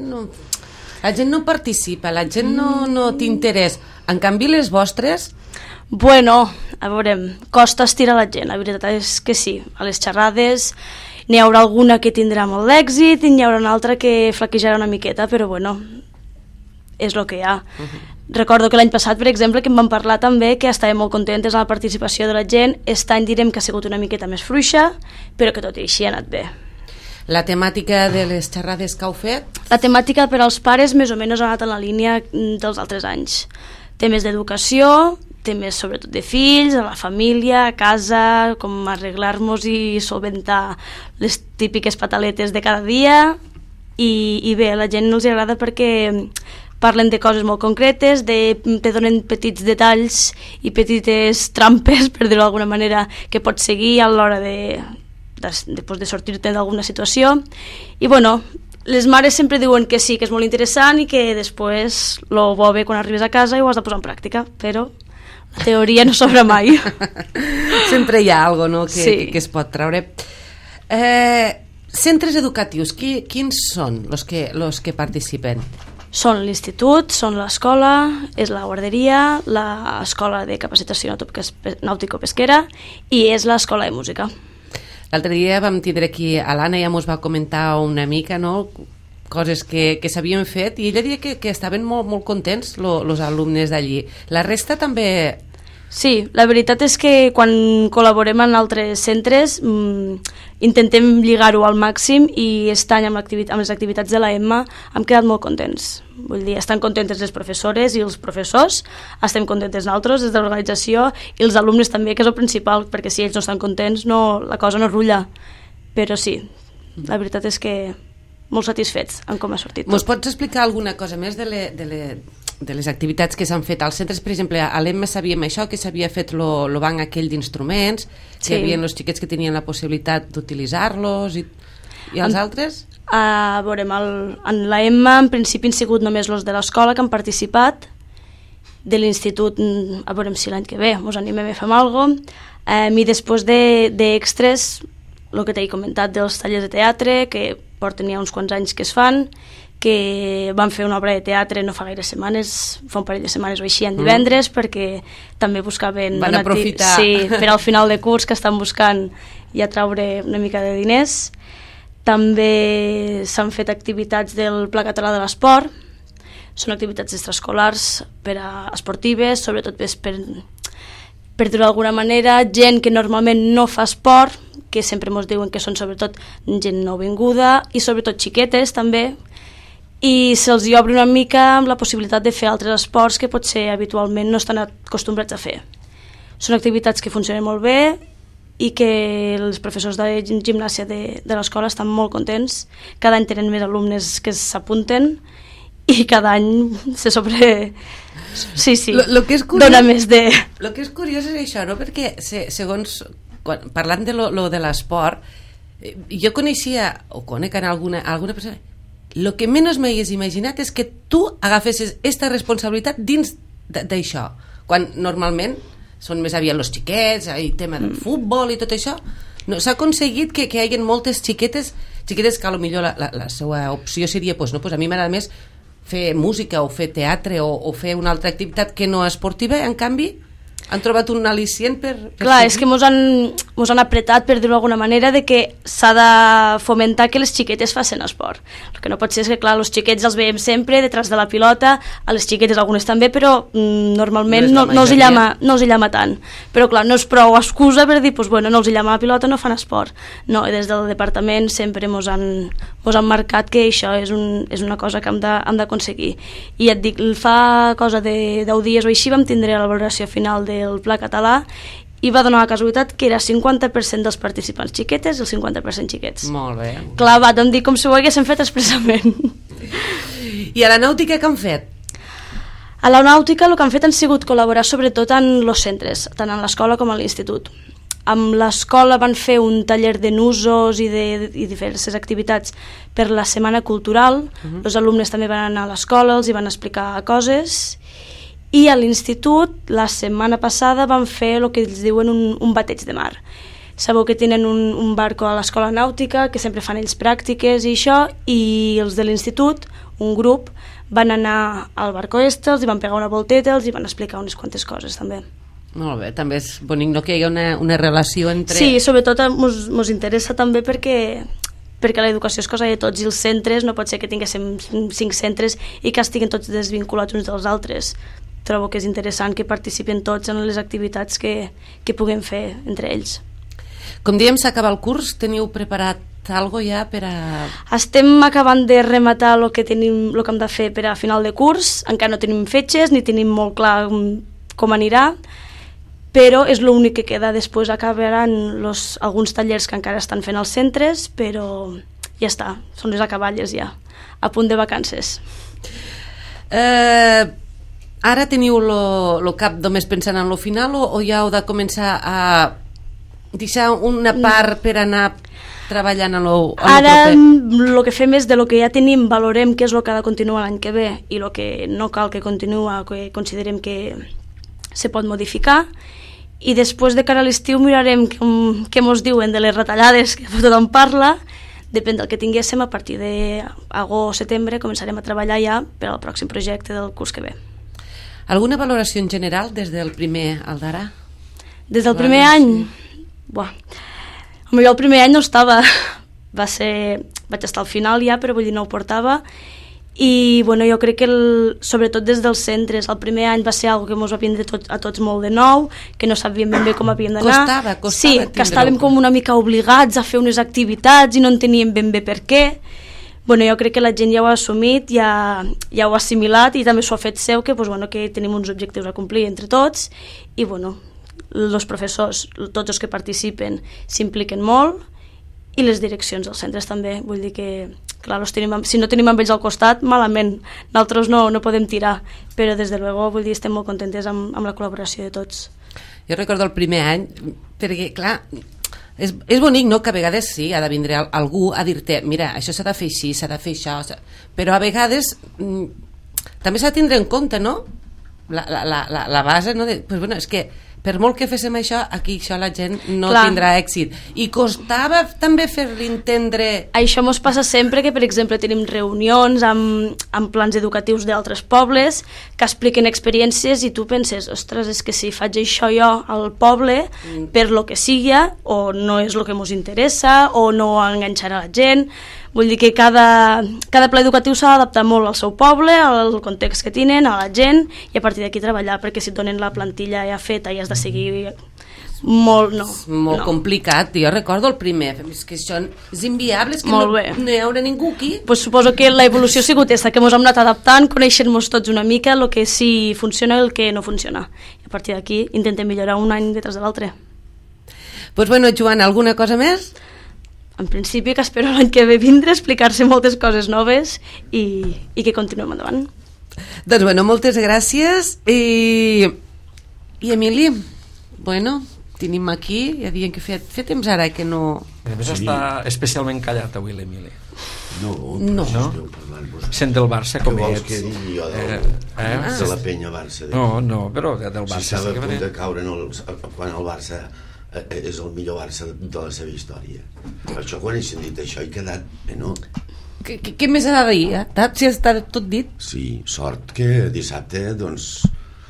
no participa, la gent no té interès. En canvi, les vostres... Bueno, a veure, costa estirar la gent, la veritat és que sí. A les xerrades n'hi haurà alguna que tindrà molt d'èxit i n'hi haurà una altra que flaquejarà una miqueta, però bueno, és el que hi ha. Recordo que l'any passat, per exemple, que em van parlar també que estàvem molt contentes amb la participació de la gent. Aquest any direm que ha sigut una miqueta més fluixa, però que tot i així ha anat bé. La temàtica de les xerrades que heu fet? La temàtica per als pares més o menys ha anat en la línia dels altres anys. Temes d'educació, temes sobretot de fills, a la família, a casa, com arreglar-nos i solventar les típiques pataletes de cada dia. I bé, a la gent els agrada perquè parlen de coses molt concretes, te donen petits detalls i petites trampes, per dir-ho d'alguna manera, que pots seguir a l'hora de sortir-te d'alguna situació. I bueno, les mares sempre diuen que sí, que és molt interessant i que després lo bo ve quan arribes a casa i ho has de posar en pràctica, però la teoria no sobra mai. Sempre hi ha alguna cosa, no?, sí, que es pot treure. Centres educatius, quins són els que participen? Són l'institut, són l'escola, és la guarderia, l'escola de capacitació nàutico-pesquera i és l'escola de música. L'altre dia vam tindre aquí a l'Anna i ja mos va comentar una mica, no?, coses que s'havien fet i ella deia que estaven molt, molt contents els alumnes d'allí. La resta també... Sí, la veritat és que quan col·laborem en altres centres intentem lligar-ho al màxim i aquest any amb les activitats de la Emma hem quedat molt contents. Vull dir, estan contentes les professores i els professors, estem contentes nosaltres des de l'organització i els alumnes també, que és el principal, perquè si ells no estan contents la cosa no rutlla. Però sí, la veritat és que molt satisfets amb com ha sortit tot. Mos pots explicar alguna cosa més de les activitats que s'han fet als centres? Per exemple, a l'Emma sabíem això, que s'havia fet el banc aquell d'instruments, que hi havia els xiquets que tenien la possibilitat d'utilitzar-los i els altres? Veurem, en la Emma en principi han sigut només els de l'escola que han participat, de l'institut a veurem si l'any que ve ens animem a fer alguna cosa, i després d'extres, el que t'he comentat dels tallers de teatre, que porten ja uns quants anys que es fan, que van fer una obra de teatre no fa gaire setmanes, fa un parell de setmanes o així, en divendres, perquè també buscaven... Van aprofitar. Sí, per al final de curs que estan buscant ja treure una mica de diners. També s'han fet activitats del Pla Català de l'Esport, són activitats extraescolars per a esportives, sobretot per dir-ho d'alguna manera, gent que normalment no fa esport, que sempre ens diuen que són sobretot gent nouvinguda i sobretot xiquetes també, i se'ls obre una mica amb la possibilitat de fer altres esports que potser habitualment no estan acostumbrats a fer. Són activitats que funcionen molt bé i que els professors de gimnàsia de l'escola estan molt contents. Cada any tenen més alumnes que s'apunten i cada any se sobre... Sí, lo que és curiós, dona més de... El que és curiós és això, no? Perquè segons... Parlant de lo de l'esport, jo coneixia, o conec en alguna persona... El que menys m'hagués imaginat és que tu agafessis aquesta responsabilitat dins d'això, quan normalment són més aviat els xiquets, el tema del futbol i tot això. No, s'ha aconseguit que hi hagi moltes xiquetes que potser la seva opció seria pues, a mi m'agrada més fer música o fer teatre o fer una altra activitat que no esportiva, en canvi han trobat un al·licient per clar, seguir. És que mos han apretat, per dir-ho d'alguna manera, de que s'ha de fomentar que les xiquetes facin esport. El que no pot ser és que, clar, els xiquets els veiem sempre detrás de la pilota, a les xiquetes algunes també, però normalment no els hi llama tant. Però, clar, no és prou excusa per dir, pues, bueno, no els hi llama la pilota, no fan esport. No, des del departament sempre mos han marcat que això és una cosa que hem d'aconseguir. I et dic, fa cosa de 10 dies o així vam tindre la valoració final del Pla Català i va donar la casualitat que era 50% dels participants xiquetes i el 50% xiquets. Molt bé. Clar, vam dir com si ho haguéssim fet expressament. I a la nàutica què han fet? A la nàutica el que han fet han sigut col·laborar sobretot en els centres, tant en l'escola com a l'institut. Amb l'escola van fer un taller de nusos i diverses activitats per la setmana cultural. Els alumnes també van anar a l'escola, els hi van explicar coses. I a l'institut, la setmana passada, van fer el que ells diuen un bateig de mar. Sabeu que tenen un barco a l'escola nàutica, que sempre fan ells pràctiques i això, i els de l'institut, un grup, van anar al barco els hi van pegar una volteta, els hi van explicar unes quantes coses també. Molt bé, també és bonic, no?, que hi hagi una relació entre... Sí, sobretot mos interessa també perquè perquè l'educació és cosa de tots i els centres no pot ser que tinguéssim 5 centres i que estiguin tots desvinculats uns dels altres. Trobo que és interessant que participen tots en les activitats que puguem fer entre ells. Com diem, s'acaba el curs, teniu preparat algo ja per a... Estem acabant de rematar el que hem de fer per a final de curs, encara no tenim fetges ni tenim molt clar com anirà, però és l'únic que queda. Després acabaran alguns tallers que encara estan fent als centres, però ja està, són les acaballes ja, a punt de vacances. Ara teniu el cap només pensant en lo final o ja heu de començar a deixar una part per anar treballant a lo proper? Ara el que fem és de lo que ja tenim, valorem què és el que ha de continuar l'any que ve i el que no cal que continua, que considerem que se pot modificar, i després de cara a l'estiu mirarem què mos diuen de les retallades que tothom parla. Depèn del que tinguéssim, a partir d'agost, setembre començarem a treballar ja per al pròxim projecte del curs que ve. Alguna valoració en general des del primer al d'ara? Des del primer any? Jo el primer any no estava, vaig estar al final ja, però vull dir no ho portava, i jo crec que sobretot des dels centres el primer any va ser algo que ens va vindre a tots molt de nou, que no sabíem ben bé com havíem d'anar. Costava sí, que estàvem com una mica obligats a fer unes activitats i no enteníem ben bé per què. Jo crec que la gent ja ho ha assumit, ja ho ha assimilat i també s'ho ha fet seu, que tenim uns objectius a complir entre tots i els professors, tots els que participen s'impliquen molt i les direccions dels centres també. Vull dir que clar, si no tenim amb ells al costat, malament, nosaltres no podem tirar, però des de luego vull dir, estem molt contentes amb la col·laboració de tots. Jo recordo el primer any, perquè clar, és bonic, no?, que a vegades sí, ha de vindre algú a dir-te, mira, això s'ha de fer així, s'ha de fer això, però a vegades també s'ha de tindre en compte, no?, la base, no?, és que per molt que féssim això, aquí això la gent no tindrà èxit. I costava també fer-li entendre... Això mos passa sempre que, per exemple, tenim reunions amb plans educatius d'altres pobles que expliquen experiències i tu penses, ostres, és que si faig això jo al poble, per lo que sigui, o no és el que mos interessa, o no enganxarà la gent... Vull dir que cada pla educatiu s'ha d'adaptar molt al seu poble, al context que tenen, a la gent, i a partir d'aquí treballar, perquè si et donen la plantilla ja feta i has de seguir molt... Molt complicat. Jo recordo el primer, és que això és inviable, és que no hi haurà ningú aquí. Pues suposo que l'evolució ha sigut aquesta, que ens hem anat adaptant, coneixent-nos tots una mica, el que sí funciona i el que no funciona. I a partir d'aquí intentem millorar un any detrás de l'altre. Pues bueno, Joan, alguna cosa més? En principi que espero l'any que ve vindre a explicar-se moltes coses noves i que continuem endavant. Doncs bueno, moltes gràcies i Emili, bueno, tenim aquí, ja diem que fer temps ara que no... A més està especialment callat avui l'Emili. No. Sent del Barça, com què ets. vols que digui jo de la penya Barça? No, però del Barça. Si estava a punt de caure quan el Barça és el millor Barça de la seva història. Per això quan he sentit això he quedat... no? Què més ha de dir? Si està tot dit? Sí, sort que dissabte doncs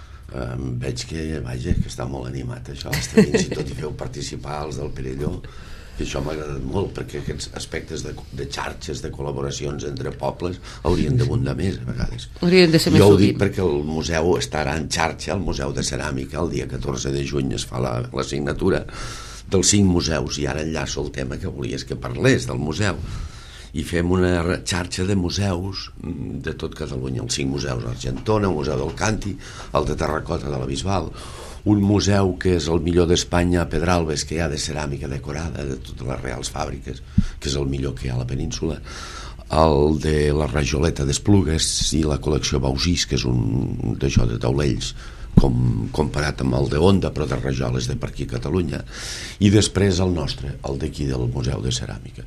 veig que està molt animat això, està fins i tot i feu participar els del Perelló, que això m'ha agradat molt, perquè aquests aspectes de xarxes, de col·laboracions entre pobles haurien d'abundar més a vegades. Haurien de ser més jo ho sovint. dic perquè el museu estarà en xarxa, el Museu de Ceràmica, el dia 14 de juny es fa la signatura dels 5 museus, i ara enllaço el tema que volies que parlés del museu, i fem una xarxa de museus de tot Catalunya, els 5 museus d'Argentona, el Museu del Canti, el de Terracota de la Bisbal, un museu que és el millor d'Espanya a Pedralbes, que hi ha de ceràmica decorada de totes les reals fàbriques, que és el millor que hi ha a la península, el de la Rajoleta d'Esplugues i la col·lecció Bausís, que és un d'això de taulells comparat amb el de Onda, però de rajoles de per aquí a Catalunya, i després el nostre, el d'aquí del Museu de Ceràmica.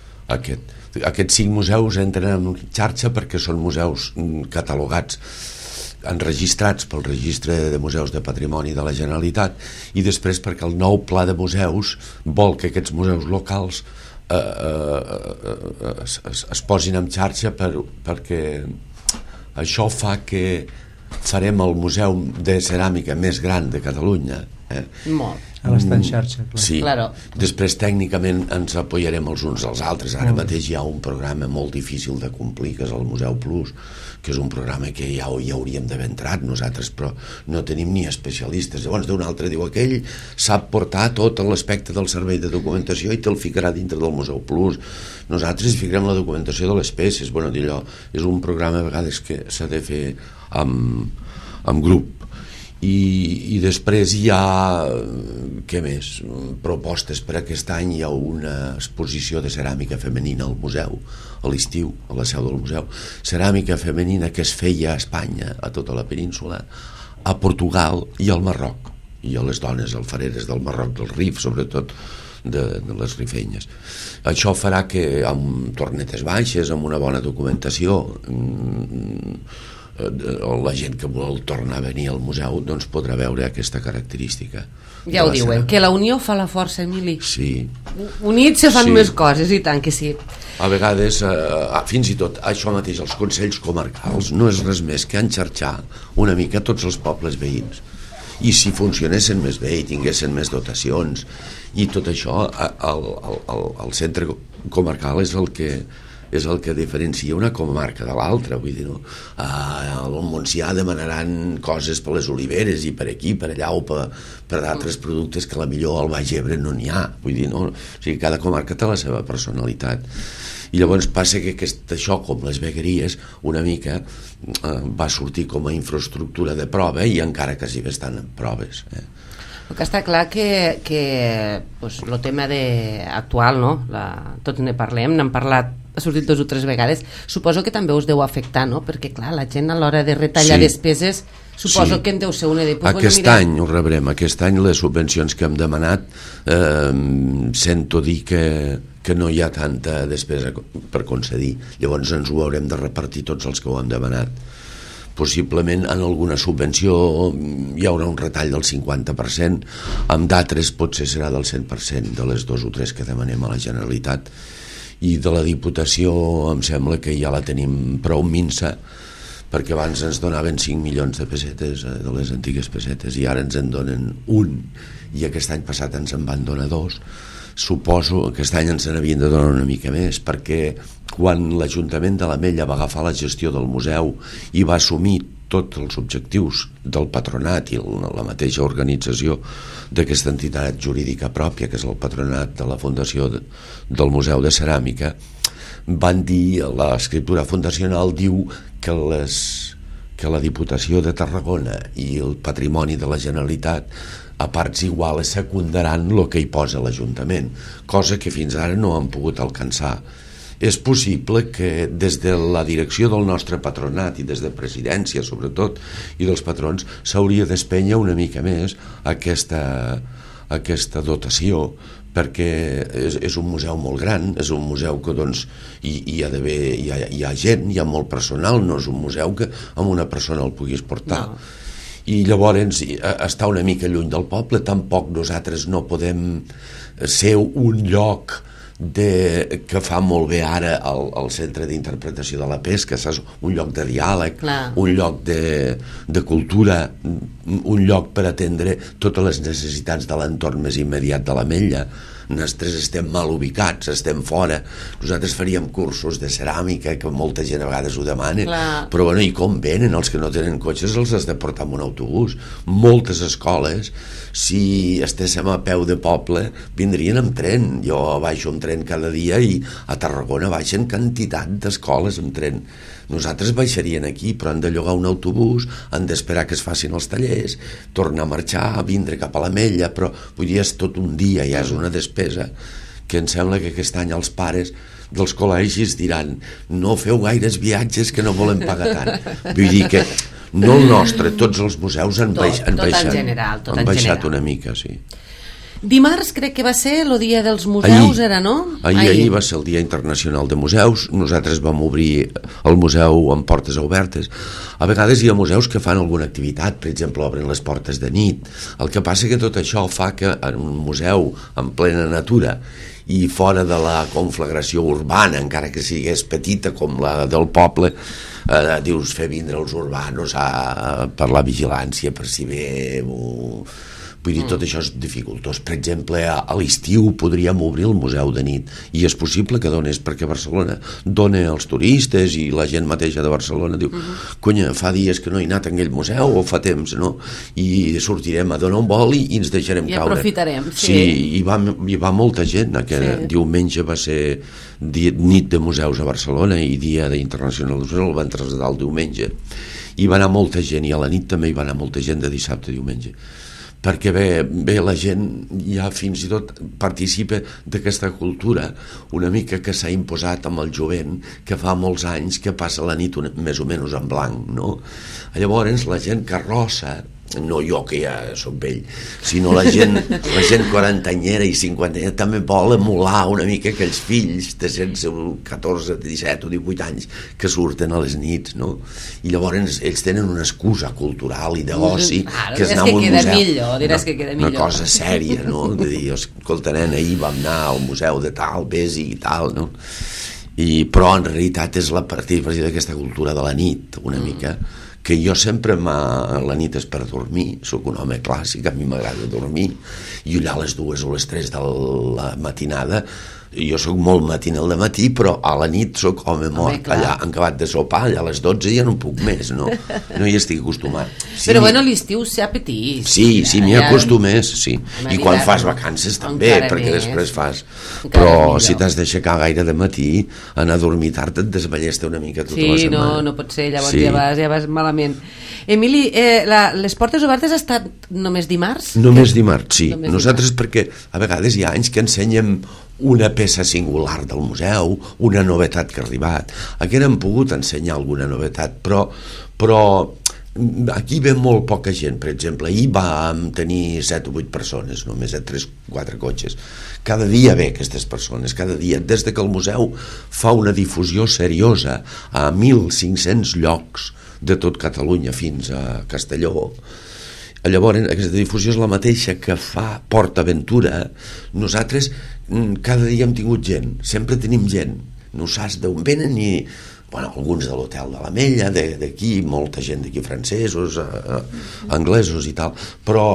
Aquests 5 museus entren en xarxa perquè són museus catalogats, enregistrats pel Registre de Museus de Patrimoni de la Generalitat, i després perquè el nou pla de museus vol que aquests museus locals es posin en xarxa perquè això fa que farem el museu de ceràmica més gran de Catalunya Molt. A l'estar en xarxa, clar. Sí, claro. Després tècnicament ens apoyarem els uns als altres. Ara mateix hi ha un programa molt difícil de complir, que és el Museu Plus, que és un programa que ja hauríem d'haver entrat nosaltres, però no tenim ni especialistes. Llavors d'un altre diu, aquell sap portar tot l'aspecte del servei de documentació i te'l ficarà dintre del Museu Plus. Nosaltres ficarem la documentació de les peces. Bueno, d'allò és un programa a vegades que s'ha de fer amb grup. I després hi ha, què més? Propostes per aquest any. Hi ha una exposició de ceràmica femenina al museu, a l'estiu, a la seu del museu. Ceràmica femenina que es feia a Espanya, a tota la península, a Portugal i al Marroc. I a les dones alfareres del Marroc, del Rif, sobretot de les rifenyes. Això farà que amb tornetes baixes, amb una bona documentació, la gent que vol tornar a venir al museu doncs podrà veure aquesta característica. Ja ho diuen, que la unió fa la força, Emili. Sí. Units se fan més coses, i tant que sí. A vegades, fins i tot això mateix, els consells comarcals no és res més que enxarxar una mica tots els pobles veïns. I si funcionessin més bé i tinguessin més dotacions i tot això, el centre comarcal és el que diferencia una comarca de l'altra. Vull dir, no? Al Montsià demanaran coses per les oliveres i per aquí, per allà, o per d'altres productes que millor al Baix Ebre no n'hi ha. Vull dir, no? O sigui, cada comarca té la seva personalitat. I llavors passa que això, com les vegueries, una mica va sortir com a infraestructura de prova i encara quasi bé estan en proves. El que està clar que pues, el tema actual, no? Tots ne parlem, n'hem parlat, ha sortit 2 o 3 vegades, suposo que també us deu afectar, no? Perquè clar, la gent a l'hora de retallar despeses suposo que en deu ser una de... Aquest any ho rebrem, aquest any les subvencions que hem demanat sento dir que no hi ha tanta despesa per concedir, llavors ens ho haurem de repartir tots els que ho hem demanat. Possiblement en alguna subvenció hi haurà un retall del 50%, amb d'altres potser serà del 100% de les 2 o 3 que demanem a la Generalitat, i de la Diputació em sembla que ja la tenim prou minsa, perquè abans ens donaven 5 milions de pessetes, de les antigues pessetes, i ara ens en donen 1, i aquest any passat ens en van donar 2. Suposo que aquest any ens n'havien de donar una mica més, perquè quan l'Ajuntament de l'Ametlla va agafar la gestió del museu i va assumir tots els objectius del patronat i la mateixa organització d'aquesta entitat jurídica pròpia, que és el patronat de la Fundació del Museu de Ceràmica, van dir, l'escriptura fundacional diu que la Diputació de Tarragona i el patrimoni de la Generalitat a parts iguals secundaran el que hi posa l'Ajuntament, cosa que fins ara no han pogut alcançar. És possible que des de la direcció del nostre patronat i des de presidència, sobretot, i dels patrons, s'hauria d'espènyer una mica més aquesta dotació, perquè és un museu molt gran, és un museu que doncs, hi ha gent, hi ha molt personal, no és un museu que amb una persona el puguis portar. No. I llavors està una mica lluny del poble, tampoc nosaltres no podem ser un lloc que fa molt bé ara el Centre d'Interpretació de la Pesca, saps? Un lloc de diàleg, un lloc de cultura, un lloc per atendre totes les necessitats de l'entorn més immediat de l'Ametlla. Nosaltres estem mal ubicats, estem fora. Nosaltres faríem cursos de ceràmica, que molta gent a vegades ho demana, però bueno, i com venen? Els que no tenen cotxes els has de portar amb un autobús. Moltes escoles, si estéssim a peu de poble, vindrien amb tren. Jo baixo amb tren cada dia i a Tarragona baixen quantitat d'escoles amb tren. Nosaltres baixarien aquí, però han de llogar un autobús, han d'esperar que es facin els tallers, tornar a marxar, vindre cap a l'Ametlla, però vull dir, és tot un dia, ja és una despesa que em sembla que aquest any els pares dels col·legis diran no feu gaires viatges que no volem pagar tant. Vull dir que no el nostre, tots els museus han baixat una mica, sí. Dimarts crec que va ser el dia dels museus, era, no? Ahir va ser el Dia Internacional de Museus. Nosaltres vam obrir el museu amb portes obertes. A vegades hi ha museus que fan alguna activitat, per exemple, obren les portes de nit. El que passa que tot això fa que en un museu en plena natura i fora de la conflagració urbana, encara que sigués petita com la del poble, dius fer vindre els urbanos per la vigilància, per si ve Vull dir, tot això és dificultós. Per exemple, a l'estiu podríem obrir el museu de nit, i és possible que donés, perquè Barcelona dona als turistes i la gent mateixa de Barcelona diu, conya, fa dies que no he anat a aquell museu, o fa temps, no? I sortirem a donar un vol i ens deixarem caure. I aprofitarem, sí. I va molta gent. Aquest diumenge va ser nit de museus a Barcelona i dia internacional de museus, el van traslladar el diumenge. I va anar molta gent, i a la nit també hi va anar molta gent de dissabte a diumenge, perquè bé la gent ja fins i tot participa d'aquesta cultura una mica que s'ha imposat amb el jovent, que fa molts anys que passa la nit més o menys en blanc, no? Llavors la gent carrossa, no jo que ja soc vell, sinó la gent quarantanyera i cinquantanyera també vol emular una mica aquells fills de 14, 17 o 18 anys que surten a les nits, no? I llavors ells tenen una excusa cultural i d'oci que és anar a un museu, una cosa sèria, no? De dir, escolta, nen, ahir vam anar al museu de tal, vés-hi i tal, no? Però en realitat és la partida d'aquesta cultura de la nit, una mica, que jo sempre la nit és per dormir, sóc un home clàssic, a mi m'agrada dormir, i allà a les 2 o les 3 de la matinada, jo sóc molt matinal de matí, però a la nit sóc home mort, allà han acabat de sopar, allà a les 12 ja no puc més, no hi estic acostumat. Sí, però bueno, l'estiu s'ha petit. Sí, m'hi acostumés, sí, i quan fas vacances també, perquè després fas, però si t'has d'aixecar gaire de matí, anar a dormir tard et desballesta una mica tota la setmana. No pot ser, llavors ja vas malament. Emili, les portes obertes ha estat només dimarts? Només dimarts, sí. Nosaltres perquè a vegades hi ha anys que ensenyem una peça singular del museu, una novetat que ha arribat. Aquí hem pogut ensenyar alguna novetat, però aquí ve molt poca gent. Per exemple, ahir vam tenir 7 o 8 persones, només 3-4 cotxes. Cada dia ve aquestes persones, cada dia, des que el museu fa una difusió seriosa a 1.500 llocs de tot Catalunya fins a Castelló. Llavors, aquesta difusió és la mateixa que fa PortAventura. Nosaltres cada dia hem tingut gent, sempre tenim gent, no saps d'on venen ni... Bueno, alguns de l'Hotel de l'Ametlla, d'aquí, molta gent d'aquí, francesos, anglesos i tal, però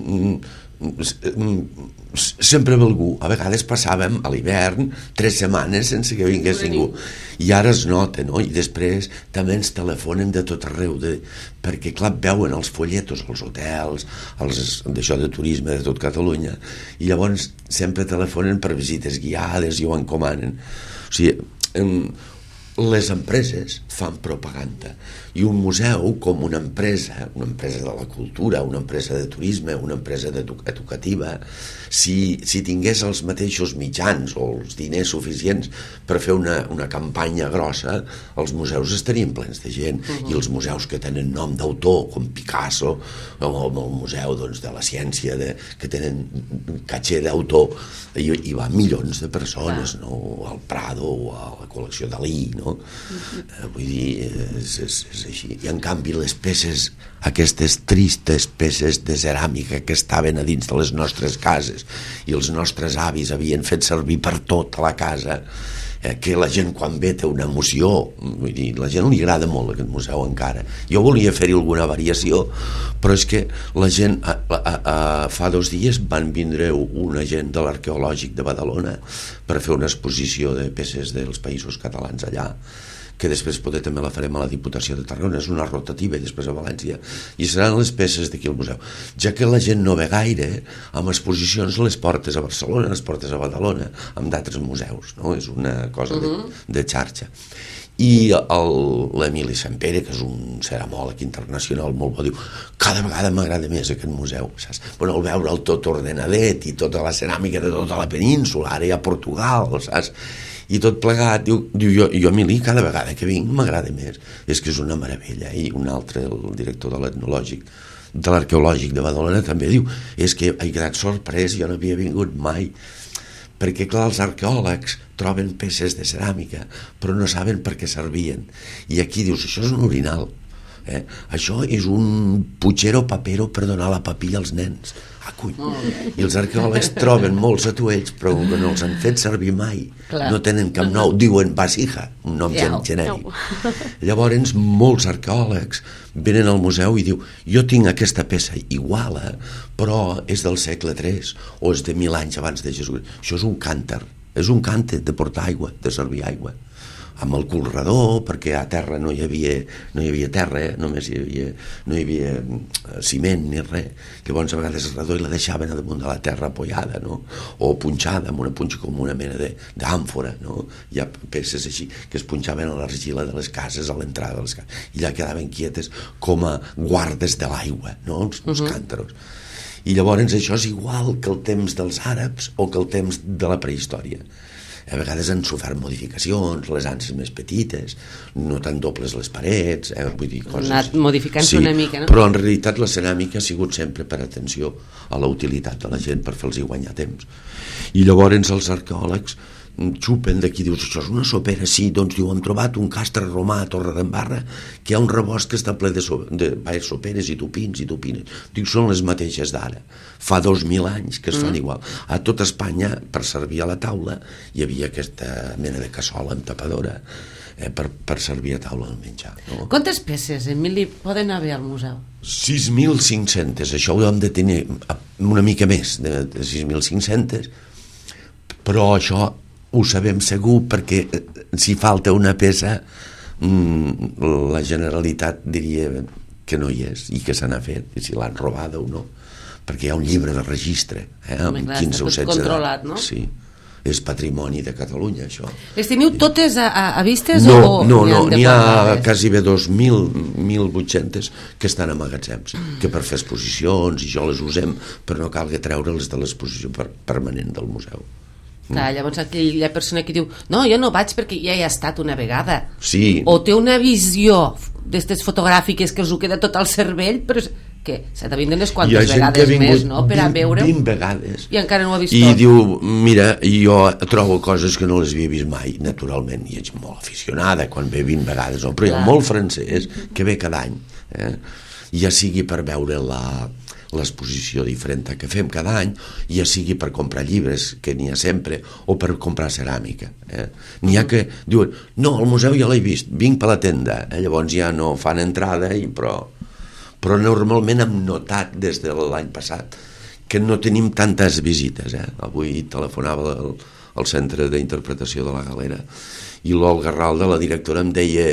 sempre ve algú. A vegades passàvem a l'hivern 3 setmanes sense que vingués ningú, i ara es nota, no? I després també ens telefonen de tot arreu, perquè clar, veuen els folletos als hotels, d'això de turisme de tot Catalunya, i llavors sempre telefonen per visites guiades i ho encomanen. O sigui, les empreses fan propaganda, i un museu com una empresa de la cultura, una empresa de turisme, una empresa educativa, si tingués els mateixos mitjans o els diners suficients per fer una campanya grossa, els museus estarien plens de gent, i els museus que tenen nom d'autor, com Picasso, o el museu de la ciència, que tenen caché d'autor, hi va milions de persones, no? Al Prado o a la col·lecció Dalí, no? Vull dir, és així. I en canvi les peces, aquestes tristes peces de ceràmica que estaven a dins de les nostres cases i els nostres avis havien fet servir per tota la casa, que la gent quan ve té una emoció, vull dir, la gent li agrada molt aquest museu encara. Jo volia fer-hi alguna variació, però és que la gent fa 2 dies van vindre una gent de l'Arqueològic de Badalona per fer una exposició de peces dels països catalans allà, que després poder també la farem a la Diputació de Tarragona, és una rotativa, i després a València, i seran les peces d'aquí al museu, ja que la gent no ve gaire amb exposicions les portes a Barcelona, les portes a Badalona, amb d'altres museus, no? És una cosa de xarxa. I l'Emili Sempere, que és un ceramòleg internacional molt bo, diu, cada vegada m'agrada més aquest museu, saps? Bueno, al veure'l tot ordenadet i tota la ceràmica de tota la península, ara hi ha Portugal, saps? I tot plegat, diu jo, Emili, cada vegada que vinc m'agrada més. És que és una meravella. I un altre, el director de l'etnològic, de l'Arqueològic de Badalona, també diu, és que he quedat sorprès, jo no havia vingut mai, perquè clar, els arqueòlegs troben peces de ceràmica, però no saben per què servien. I aquí dius, això és un orinal, Això és un puchero papero per donar la papilla als nens. Cull. I els arqueòlegs troben molts atuells però que no els han fet servir mai. No tenen cap nou, diuen vasija, un nom genèric. Llavors molts arqueòlegs venen al museu i diu, jo tinc aquesta peça igual, però és del segle III o és de 1000 anys abans de Jesús. Això és un cànter de portar aigua, de servir aigua, amb el colrador, perquè a terra no hi havia terra, només no hi havia ciment ni res. Llavors a vegades el redor la deixaven a damunt de la terra apoyada, no? O punxada amb una punxa com una mena d'àmfora, no? Hi ha peces així que es punxaven a l'argila de les cases, a l'entrada de les cases, i allà quedaven quietes com a guardes de l'aigua, no? Els càntaros. I llavors això és igual que el temps dels àrabs o que el temps de la prehistòria. A vegades han sofert modificacions, les anses més petites, no tan dobles les parets, vull dir, coses... Han anat modificant-se una mica, no? Però en realitat la ceràmica ha sigut sempre per atenció a la utilitat de la gent, per fer-los guanyar temps. I llavors els arqueòlegs xupen d'aquí, dius, això és una sopera, sí, doncs diu, hem trobat un castre romà a Torredembarra que hi ha un rebost que està ple de soperes i tupins i tupines. Diu, són les mateixes d'ara. Fa 2000 anys que es fan igual. A tot Espanya, per servir a la taula, hi havia aquesta mena de cassola amb tapadora per servir a taula el menjar. No? Quantes peces, Emili, poden haver al museu? 6.500, això ho hem de tenir una mica més de 6.500, però això ho sabem segur perquè si falta una peça la Generalitat diria que no hi és i que se n'ha fet, i si l'han robada o no, perquè hi ha un llibre de registre amb 15 o 16 controlat, no? Sí, és patrimoni de Catalunya, això. Les teniu totes a vistes? No, n'hi ha quasi bé 2.800 que estan a magatzems, que per fer exposicions i jo les usem, però no calga treure-les de l'exposició permanent del museu. Clar, llavors aquella persona que diu, no, jo no vaig perquè ja hi ha estat una vegada, sí. O té una visió d'aquestes fotogràfiques que us ho queda tot al cervell, però que s'ha de vindre unes quantes vegades més, no?, per a veure 20 vegades i encara no ho ha vist i tot. Diu, mira, jo trobo coses que no les havia vist mai, naturalment, i ets molt aficionada quan ve 20 vegades, no? Però hi ha molt francès que ve cada any, ja sigui per veure l'exposició diferent que fem cada any, ja sigui per comprar llibres, que n'hi ha sempre, o per comprar ceràmica. N'hi ha que diuen, no, el museu ja l'he vist, vinc per la tenda, llavors ja no fan entrada, però normalment hem notat des de l'any passat que no tenim tantes visites. Avui telefonava al centre d'interpretació de la Galera i l'Olga Ralda, la directora, em deia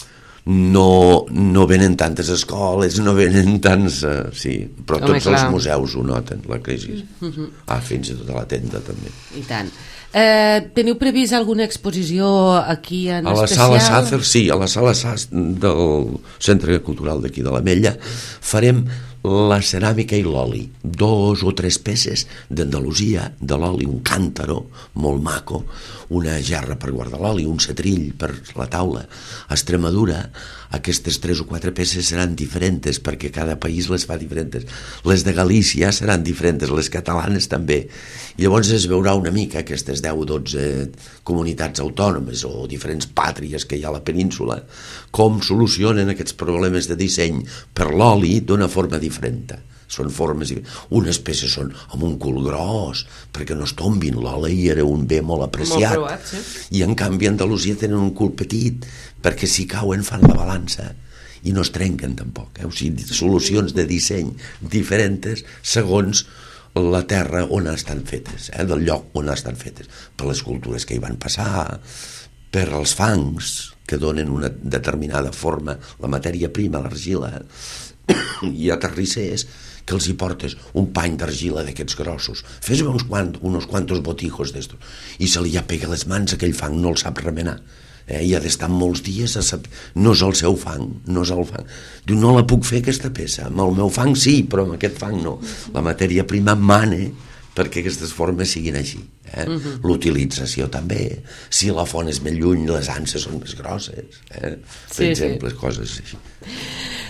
no venen tantes escoles, no venen tants... sí, però tots els museus ho noten, la crisi. Fins i tot a la tenda, també. I tant. Teniu previst alguna exposició aquí en especial? A la sala Sàcer, sí, a la sala Sàcer del Centre Cultural d'aquí de l'Ametlla farem la ceràmica i l'oli, 2 o 3 peces d'Andalusia, de l'oli, un càntaro molt maco, una gerra per guardar l'oli, un setrill per la taula. A Extremadura aquestes 3 o 4 peces seran diferents perquè cada país les fa diferents. Les de Galícia seran diferents, les catalanes també. I llavors es veurà una mica aquestes 10 o 12 comunitats autònomes o diferents pàtries que hi ha a la península, com solucionen aquests problemes de disseny per l'oli d'una forma diferent. Són formes, unes peces són amb un cul gros perquè no es tombin, l'oli era un bé molt apreciat, molt provat, sí. I en canvi a Andalusia tenen un cul petit perquè si cauen fan la balança i no es trenquen tampoc, o sigui, solucions de disseny diferents segons la terra on estan fetes, del lloc on estan fetes, per les cultures que hi van passar, per els fangs que donen una determinada forma, la matèria prima, l'argila. Hi ha terrissers que els hi portes un pany d'argila d'aquests grossos, fes-me unos cuantos botijos d'estos, i se li ja pega les mans, aquell fang no el sap remenar, i ha d'estar molts dies no és el seu fang, no és el fang. Diu, no la puc fer aquesta peça, amb el meu fang sí, però amb aquest fang no. La matèria prima mana perquè aquestes formes siguin així. L'utilització també, si la font és més lluny les anses són més grosses, per exemple, coses així.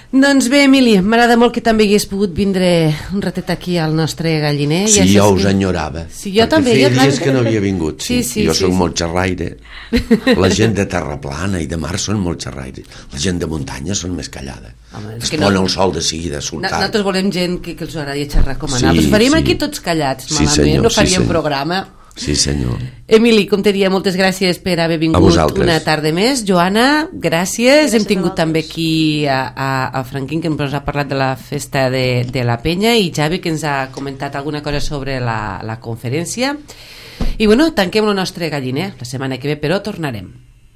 Doncs bé, Emili, m'agrada molt que també hagués pogut vindre un ratet aquí al nostre galliner. Sí, jo us enyorava. Sí, jo també. Feia dies que no havia vingut. Sí, jo soc molt xerraire. La gent de Terraplana i de Mar són molt xerraires. La gent de muntanya són més callada. Es ponen el sol de seguida a soltar. Nosaltres volem gent que els agradi xerrar com a nosaltres. Faríem aquí tots callats, malament. No faríem programa. Sí, senyor. Emili, com te dia, moltes gràcies per haver vingut una tarda més. Joana, gràcies. Hem tingut també aquí a Franquín, que ens ha parlat de la festa de la penya, i Javi, que ens ha comentat alguna cosa sobre la conferència. I bueno, tanquem el nostre galliner. La setmana que ve, però, tornarem.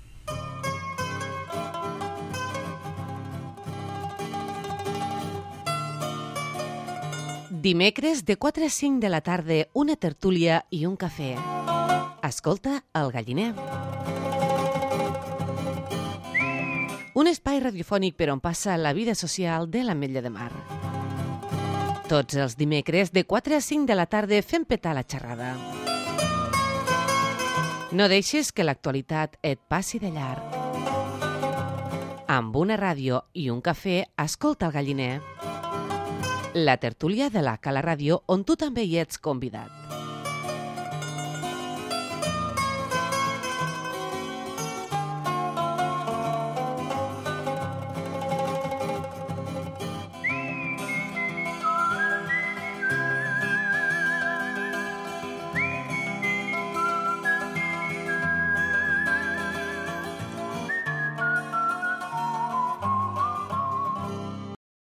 Dimecres de 4 a 5 de la tarda, una tertúlia i un cafè. Escolta el galliner. Un espai radiofònic per on passa la vida social de l'Ametlla de Mar. Tots els dimecres de 4 a 5 de la tarda fem petar la xerrada. No deixes que l'actualitat et passi de llarg. Amb una ràdio i un cafè, escolta el galliner. La tertúlia de la Cala Ràdio, on tu també hi ets convidat.